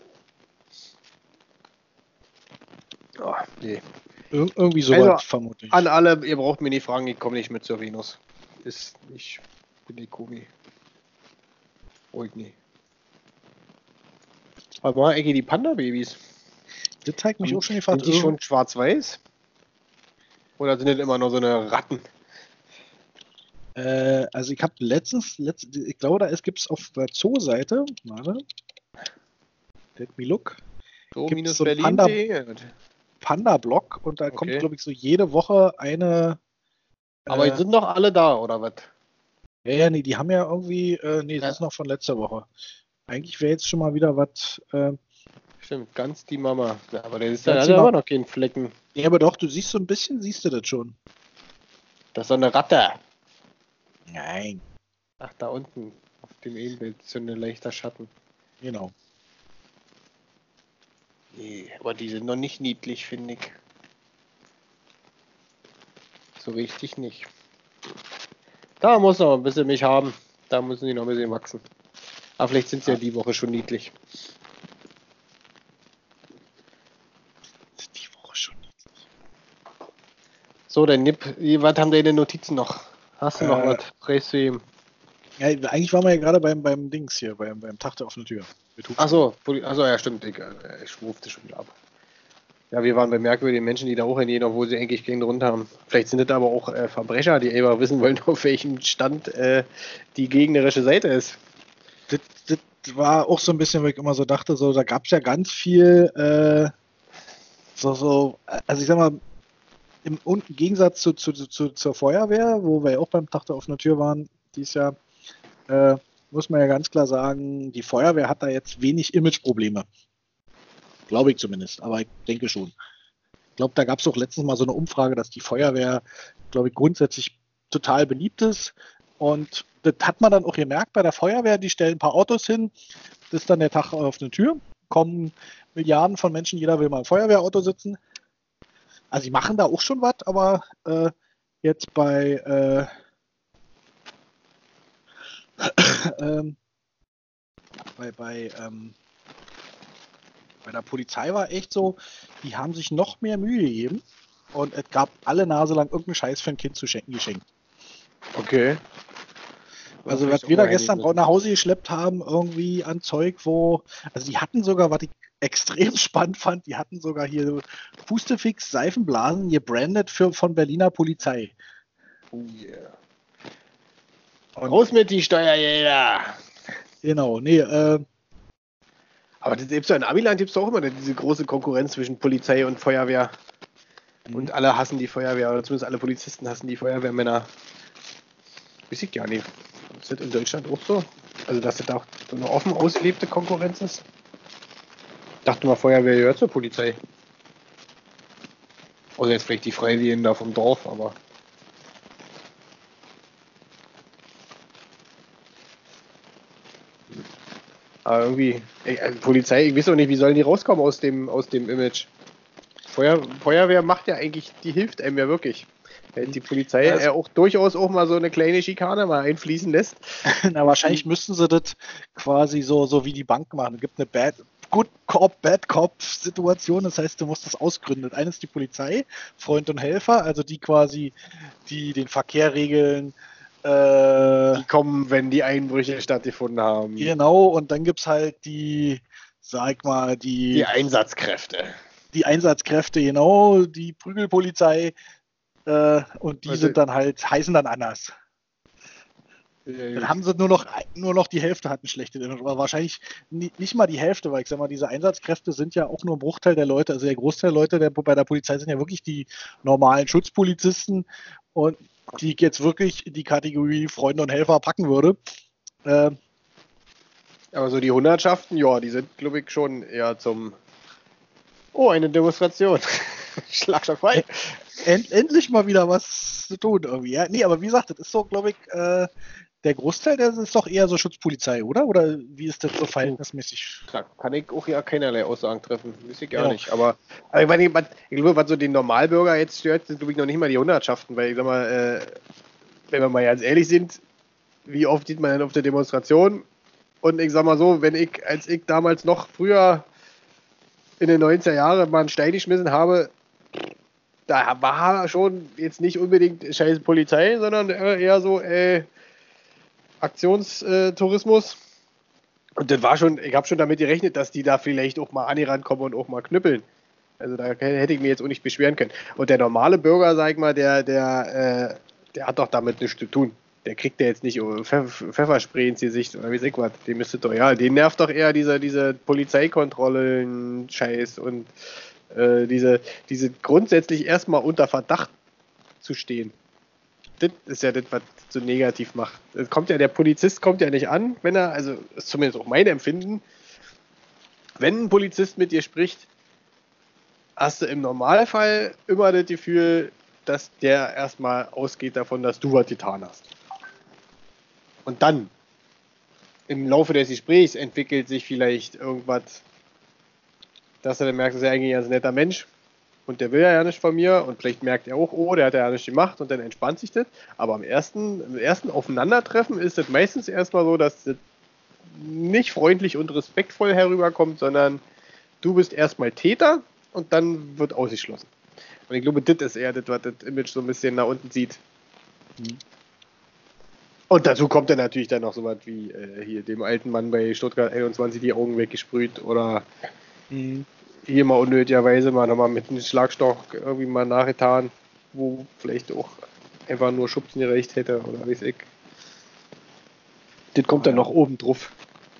Oh, nee. Irgendwie sowas, also, vermutlich. An alle, ihr braucht mir nicht fragen, ich komme nicht mit zur Venus. Ich bin die Kumi. Ruhig nie. Aber mal eigentlich die Panda-Babys. Das zeigt mich auch schon gefragt. Sind die schon schwarz-weiß? Oder sind das immer nur so eine Ratten? Also ich habe letztens, ich glaube, da gibt es auf der Zoo-Seite, warte, let me look, gibt es so einen Panda-Blog und da kommt, glaube ich, so jede Woche eine... Aber jetzt sind doch alle da, oder was? Ja, nee, die haben ja irgendwie, das ist noch von letzter Woche. Eigentlich wäre jetzt schon mal wieder was... Stimmt, ganz die Mama. Ja, aber der ist ja aber noch keinen Flecken. Ja, aber doch, du siehst so ein bisschen, siehst du das schon. Das ist so eine Ratte. Nein. Ach, da unten auf dem Ebenbild so ein leichter Schatten. Genau. Nee, aber die sind noch nicht niedlich, finde ich. So richtig nicht. Da muss noch ein bisschen mich haben. Da müssen die noch ein bisschen wachsen. Aber vielleicht sind sie ja die Woche schon niedlich. So, der Nipp, was haben deine Notizen noch? Hast du noch was? Drehst du ihm? Ja, eigentlich waren wir ja gerade beim Dings hier, beim Tag der offenen Tür. Achso, ja, stimmt. Ich schwurfte schon wieder ab. Ja, wir waren bei merkwürdigen Menschen, die da auch hingehen, obwohl sie eigentlich keinen Grund haben. Vielleicht sind das aber auch Verbrecher, die einfach wissen wollen, auf welchem Stand die gegnerische Seite ist. Das war auch so ein bisschen, wo ich immer so dachte, so, da gab es ja ganz viel, also ich sag mal, im Gegensatz zur Feuerwehr, wo wir ja auch beim Tag der offenen Tür waren, dieses Jahr, muss man ja ganz klar sagen, die Feuerwehr hat da jetzt wenig Imageprobleme. Glaube ich zumindest, aber ich denke schon. Ich glaube, da gab es auch letztens mal so eine Umfrage, dass die Feuerwehr, glaube ich, grundsätzlich total beliebt ist. Und das hat man dann auch gemerkt bei der Feuerwehr, die stellen ein paar Autos hin, das ist dann der Tag auf eine Tür, kommen Milliarden von Menschen, jeder will mal im Feuerwehrauto sitzen. Also die machen da auch schon was, aber jetzt bei bei der Polizei war echt so, die haben sich noch mehr Mühe gegeben und es gab alle Nase lang irgendeinen Scheiß für ein Kind zu geschenkt. Okay. Also was wir da gestern nach Hause geschleppt haben, irgendwie an Zeug, also die hatten sogar, was ich extrem spannend fand, die hatten sogar hier Pustefix Seifenblasen gebrandet von Berliner Polizei. Oh yeah. Raus mit die Steuerjäger! Genau, nee, aber das gibt's ja in Amiland gibt es auch immer diese große Konkurrenz zwischen Polizei und Feuerwehr. Und alle hassen die Feuerwehr, oder zumindest alle Polizisten hassen die Feuerwehrmänner. Weiß ich gar nicht. Ist das in Deutschland auch so? Also, dass das da so eine offen ausgelebte Konkurrenz ist? Ich dachte mal, Feuerwehr gehört zur Polizei. Oder jetzt vielleicht die Freiwilligen da vom Dorf, aber. Aber irgendwie, Polizei, ich weiß auch nicht, wie sollen die rauskommen aus dem Image? Feuerwehr macht ja eigentlich, die hilft einem ja wirklich. Wenn die Polizei Ja, auch durchaus auch mal so eine kleine Schikane mal einfließen lässt. na, wahrscheinlich müssten sie das quasi so wie die Bank machen. Es gibt eine Good Cop, Bad Cop Situation. Das heißt, du musst das ausgründen. Das eine ist die Polizei, Freund und Helfer, also die quasi, die den Verkehr regeln. Die kommen, wenn die Einbrüche stattgefunden haben. Genau, und dann gibt es halt sag mal, Die Einsatzkräfte. Die Einsatzkräfte, genau, die Prügelpolizei, und die sind dann halt, heißen dann anders. Dann haben sie nur noch die Hälfte hatten schlechte Erinnerungen. Aber wahrscheinlich nicht mal die Hälfte, weil ich sag mal, diese Einsatzkräfte sind ja auch nur ein Bruchteil der Leute. Also der Großteil der Leute bei der Polizei sind ja wirklich die normalen Schutzpolizisten und die jetzt wirklich in die Kategorie Freunde und Helfer packen würde. Aber so die Hundertschaften, ja, die sind, glaube ich, schon eher zum eine Demonstration. Schlag frei. Endlich mal wieder was zu tun irgendwie. Ja? Nee, aber wie gesagt, das ist so, glaube ich, der Großteil, das ist doch eher so Schutzpolizei, oder? Oder wie ist das so verhältnismäßig? Da kann ich auch ja keinerlei Aussagen treffen. Weiß ich gar nicht. Aber ich meine, ich glaube, was so den Normalbürger jetzt stört, sind, glaube ich, noch nicht mal die Hundertschaften. Weil ich sag mal, wenn wir mal ganz ehrlich sind, wie oft sieht man denn auf der Demonstration? Und ich sag mal so, als ich damals noch früher in den 90er Jahren mal einen Stein geschmissen habe, da war schon jetzt nicht unbedingt scheiß Polizei, sondern eher so Aktionstourismus. Und das war schon, ich habe schon damit gerechnet, dass die da vielleicht auch mal an die rankommen und auch mal knüppeln. Also da hätte ich mir jetzt auch nicht beschweren können. Und der normale Bürger, sag ich mal, der hat doch damit nichts zu tun. Der kriegt ja jetzt nicht Pfefferspray ins Gesicht oder wie weiß ich was. Den müsste doch, ja, den nervt doch eher diese Polizeikontrollen-Scheiß und diese grundsätzlich erstmal unter Verdacht zu stehen. Das ist ja das, was so negativ macht. Der Polizist kommt ja nicht an, wenn er, also das ist zumindest auch mein Empfinden, wenn ein Polizist mit dir spricht, hast du im Normalfall immer das Gefühl, dass der erstmal ausgeht davon, dass du was getan hast. Und dann, im Laufe des Gesprächs, entwickelt sich vielleicht irgendwas, dass er dann merkt, dass er eigentlich ein ganz netter Mensch und der will ja nicht von mir und vielleicht merkt er auch, oh, der hat ja nicht gemacht und dann entspannt sich das. Aber im ersten Aufeinandertreffen ist es meistens erstmal so, dass das nicht freundlich und respektvoll herüberkommt, sondern du bist erstmal Täter und dann wird ausgeschlossen. Und ich glaube, das ist eher das, was das Image so ein bisschen nach unten zieht. Und dazu kommt dann natürlich dann noch so was wie hier dem alten Mann bei Stuttgart 21 die Augen weggesprüht oder hier mal unnötigerweise mal nochmal mit einem Schlagstock irgendwie mal nachgetan, wo vielleicht auch einfach nur Schubsen gereicht hätte oder weiß ich. Das kommt dann noch oben drauf.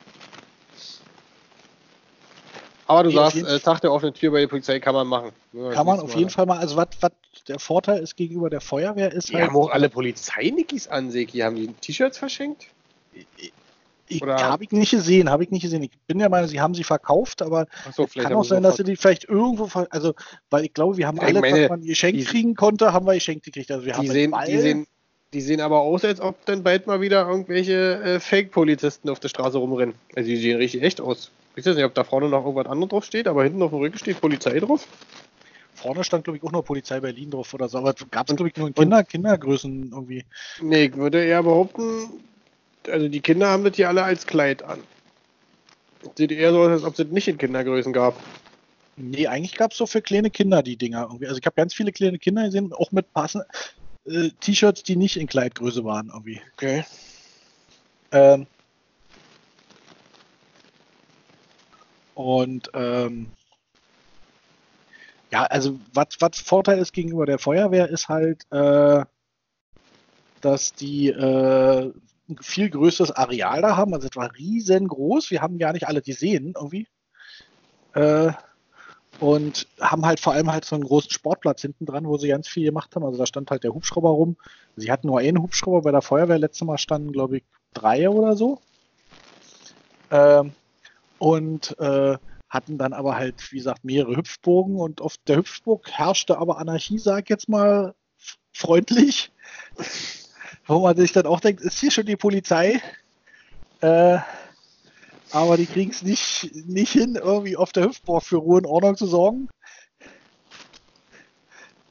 Aber du sagst, Tag der offenen Tür bei der Polizei kann man machen. Kann man auf jeden Fall mal, also was der Vorteil ist gegenüber der Feuerwehr ist die halt... Die haben auch alle Polizeinikis an sich, die haben die T-Shirts verschenkt? Habe ich nicht gesehen. Ich bin der Meinung, sie haben sie verkauft, aber kann auch sein, dass sie die vielleicht irgendwo, also, weil ich glaube, wir haben alles, was man geschenkt kriegen konnte, haben wir geschenkt gekriegt. Also wir haben die sehen aber aus, als ob dann bald mal wieder irgendwelche Fake-Polizisten auf der Straße rumrennen. Also die sehen richtig echt aus. Ich weiß nicht, ob da vorne noch irgendwas anderes drauf steht, aber hinten auf dem Rücken steht Polizei drauf. Vorne stand, glaube ich, auch nur Polizei Berlin drauf oder so, aber gab es, glaube ich, nur in Kindergrößen irgendwie. Nee, ich würde eher behaupten, also die Kinder haben das hier alle als Kleid an. Sieht eher so aus, als ob es das nicht in Kindergrößen gab. Nee, eigentlich gab es so für kleine Kinder die Dinger irgendwie. Also ich habe ganz viele kleine Kinder gesehen, auch mit passenden T-Shirts, die nicht in Kleidgröße waren irgendwie. Okay. Ja, also was Vorteil ist gegenüber der Feuerwehr ist halt, dass die ein viel größeres Areal da haben. Also es war riesengroß. Wir haben gar nicht alle gesehen irgendwie. Und haben halt vor allem halt so einen großen Sportplatz hinten dran, wo sie ganz viel gemacht haben. Also da stand halt der Hubschrauber rum. Sie hatten nur einen Hubschrauber, bei der Feuerwehr letztes Mal standen, glaube ich, 3 oder so. Hatten dann aber halt, wie gesagt, mehrere Hüpfburgen und auf der Hüpfburg herrschte aber Anarchie, sag ich jetzt mal freundlich. Wo man sich dann auch denkt, ist hier schon die Polizei? Aber die kriegen es nicht hin, irgendwie auf der Hüpfburg für Ruhe und Ordnung zu sorgen.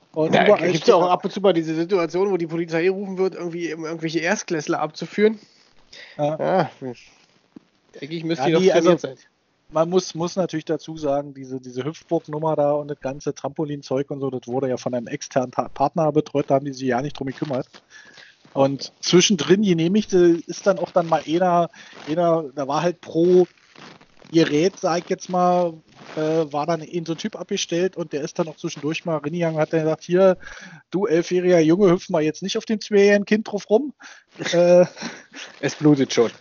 Und Ja, überall gibt es ja auch steht- ab und zu mal diese Situation, wo die Polizei rufen wird, irgendwie um irgendwelche Erstklässler abzuführen. Ja, Ja, denke ich, müsste ja, die doch nee, also trainiert sein. man muss natürlich dazu sagen, diese Hüpfburg-Nummer da und das ganze Trampolinzeug und so, das wurde ja von einem externen Partner betreut, da haben die sich ja nicht drum gekümmert. Und zwischendrin genehmigte ist dann auch dann mal da war halt pro Gerät, sag ich jetzt mal, war dann so ein Typ abgestellt und der ist dann auch zwischendurch mal reingegangen und hat dann gesagt, hier, du 11-jähriger Junge, hüpf mal jetzt nicht auf dem 2-jährigen Kind drauf rum. Es blutet schon.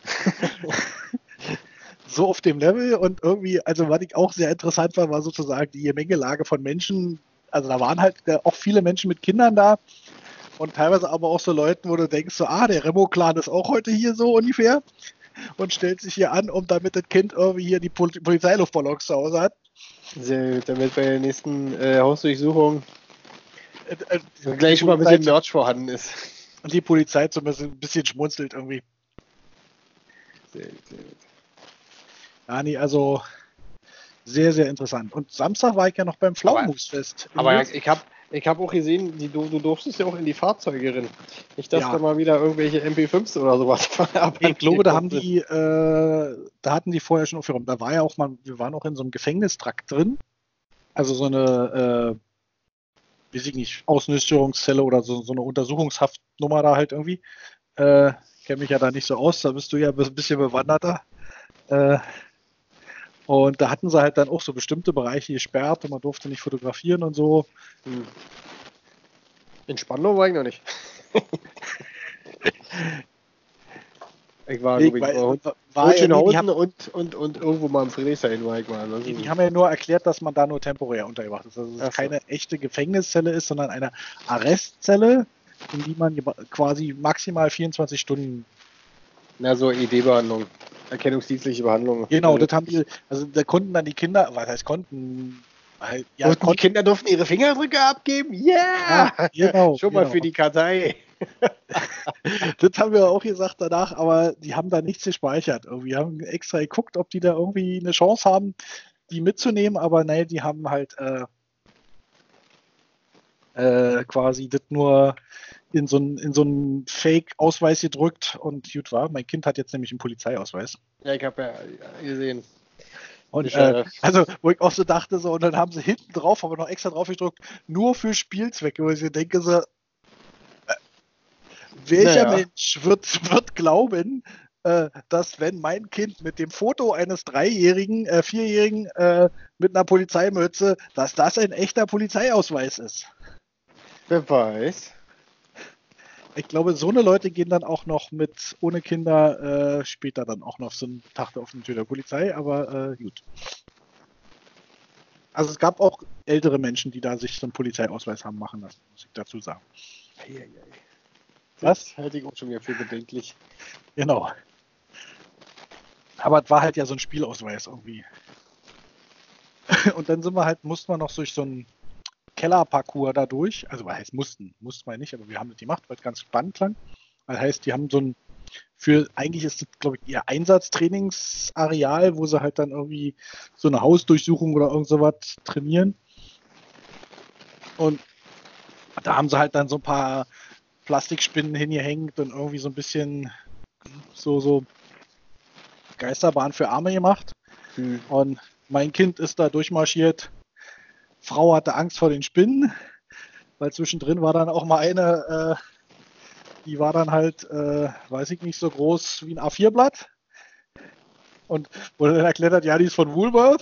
So auf dem Level und irgendwie, also was ich auch sehr interessant war sozusagen die Gemengelage von Menschen. Also da waren halt auch viele Menschen mit Kindern da und teilweise aber auch so Leuten, wo du denkst, so, der Remo-Clan ist auch heute hier so ungefähr und stellt sich hier an, um damit das Kind irgendwie hier die Polizeiluftballons zu Hause hat. Sehr gut, damit bei der nächsten Hausdurchsuchung Die gleich schon mal ein bisschen Polizei- Merch vorhanden ist. Und die Polizei zumindest ein bisschen schmunzelt irgendwie. Sehr gut, sehr gut. Ja, nee, also sehr, sehr interessant. Und Samstag war ich ja noch beim Pflaumenmusfest. Aber ich hab auch gesehen, du durftest ja auch in die Fahrzeuge rein. Nicht, dass Ja. da mal wieder irgendwelche MP5s oder sowas Ich glaube, da hatten die vorher schon aufgeräumt. Da war ja auch mal, wir waren auch in so einem Gefängnistrakt drin. Also so eine, weiß ich nicht, Ausnüchterungszelle oder so eine Untersuchungshaftnummer da halt irgendwie. Kenne mich ja da nicht so aus, da bist du ja ein bisschen bewanderter. Und da hatten sie halt dann auch so bestimmte Bereiche gesperrt und man durfte nicht fotografieren und so. In Spandau war ich noch nicht. Ich war, Nee, glaube ich, war ja, nee, Hotchenhausen und irgendwo mal im Friedrichshain war ich mal. die haben ja nur erklärt, dass man da nur temporär untergebracht ist. Also dass es Ach so. keine echte Gefängniszelle ist, sondern eine Arrestzelle, in die man quasi maximal 24 Stunden. Na, so ED-Behandlung. Erkennungsdienstliche Behandlung. Genau, das haben die, also da konnten dann die Kinder, was heißt konnten? Ja, Die Kinder durften ihre Fingerabdrücke abgeben? Yeah! Ja, genau. Schon mal genau. für die Kartei. Das haben wir auch gesagt danach, aber die haben da nichts gespeichert. Wir haben extra geguckt, ob die da irgendwie eine Chance haben, die mitzunehmen, aber nein, die haben halt quasi das nur in so einen Fake-Ausweis gedrückt und gut war. Mein Kind hat jetzt nämlich einen Polizeiausweis. Ja, ich habe ja gesehen. Und also, wo ich auch so dachte, so, und dann haben sie hinten drauf, aber noch extra drauf gedruckt, nur für Spielzwecke, wo ich so denke, so, welcher Mensch wird glauben, dass wenn mein Kind mit dem Foto eines 3-Jährigen, 4-Jährigen mit einer Polizeimütze, dass das ein echter Polizeiausweis ist? Wer weiß. Ich glaube, so eine Leute gehen dann auch noch ohne Kinder später dann auch noch so einen Tag auf den Tür der Polizei, aber gut. Also es gab auch ältere Menschen, die da sich so einen Polizeiausweis haben machen lassen, muss ich dazu sagen. Das halte ich auch schon wieder für bedenklich. Genau. Aber es war halt ja so ein Spielausweis irgendwie. Und dann mussten wir noch durch so einen Kellerparcours da durch. Also mussten wir nicht, aber wir haben das gemacht, weil es ganz spannend klang. Das heißt, die haben eigentlich ist das, glaube ich, ihr Einsatztrainingsareal, wo sie halt dann irgendwie so eine Hausdurchsuchung oder irgend sowas trainieren. Und da haben sie halt dann so ein paar Plastikspinnen hingehängt und irgendwie so ein bisschen so Geisterbahn für Arme gemacht. Und mein Kind ist da durchmarschiert. Frau hatte Angst vor den Spinnen, weil zwischendrin war dann auch mal eine, die war dann halt, weiß ich nicht, so groß wie ein A4-Blatt. Und wurde dann erklärt hat, ja, die ist von Woolworth.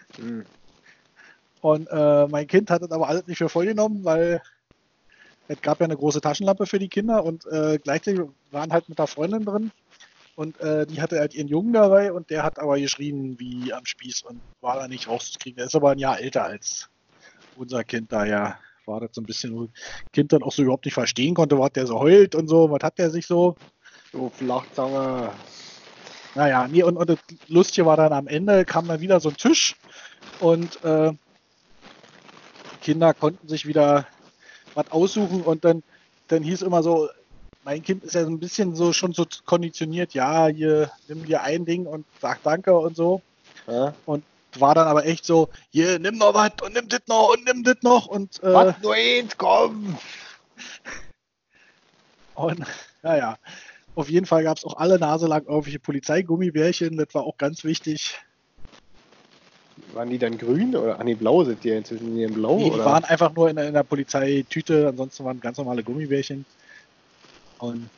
Und mein Kind hat das aber alles nicht für voll genommen, weil es gab ja eine große Taschenlampe für die Kinder und gleichzeitig waren halt mit der Freundin drin. Und die hatte halt ihren Jungen dabei und der hat aber geschrien wie am Spieß und war da nicht rauszukriegen. Der ist aber ein Jahr älter als unser Kind, daher war das so ein bisschen, wo das Kind dann auch so überhaupt nicht verstehen konnte, was der so heult und so, was hat der sich so. So Flachzange. Naja, nee, und das Lustige war dann am Ende, kam dann wieder so ein Tisch und die Kinder konnten sich wieder was aussuchen und dann hieß immer so, mein Kind ist ja so ein bisschen so schon so konditioniert, ja, hier nimm dir ein Ding und sag Danke und so. Ja. Und war dann aber echt so, hier, nimm noch was und nimm das noch und nimm das noch und Was nur eins, komm! und naja, auf jeden Fall gab es auch alle Nase lang irgendwelche Polizeigummibärchen, das war auch ganz wichtig. Waren die dann grün oder? Ah, nee, blau sind die inzwischen hier in blau, Nee, die oder? waren einfach nur in der Polizeitüte, ansonsten waren ganz normale Gummibärchen. Und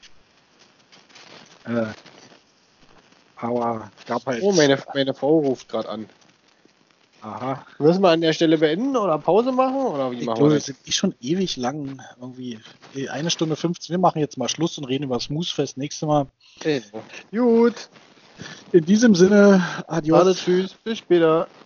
aber gab halt. Oh, meine Frau ruft gerade an. Aha. Müssen wir an der Stelle beenden oder Pause machen? Oder wie Ich machen glaube, wir wir das? sind schon ewig lang. Irgendwie 1 Stunde 15. Wir machen jetzt mal Schluss und reden über das Moosefest nächstes Mal. Genau. Gut. In diesem Sinne, adios. Alles tschüss. Bis später.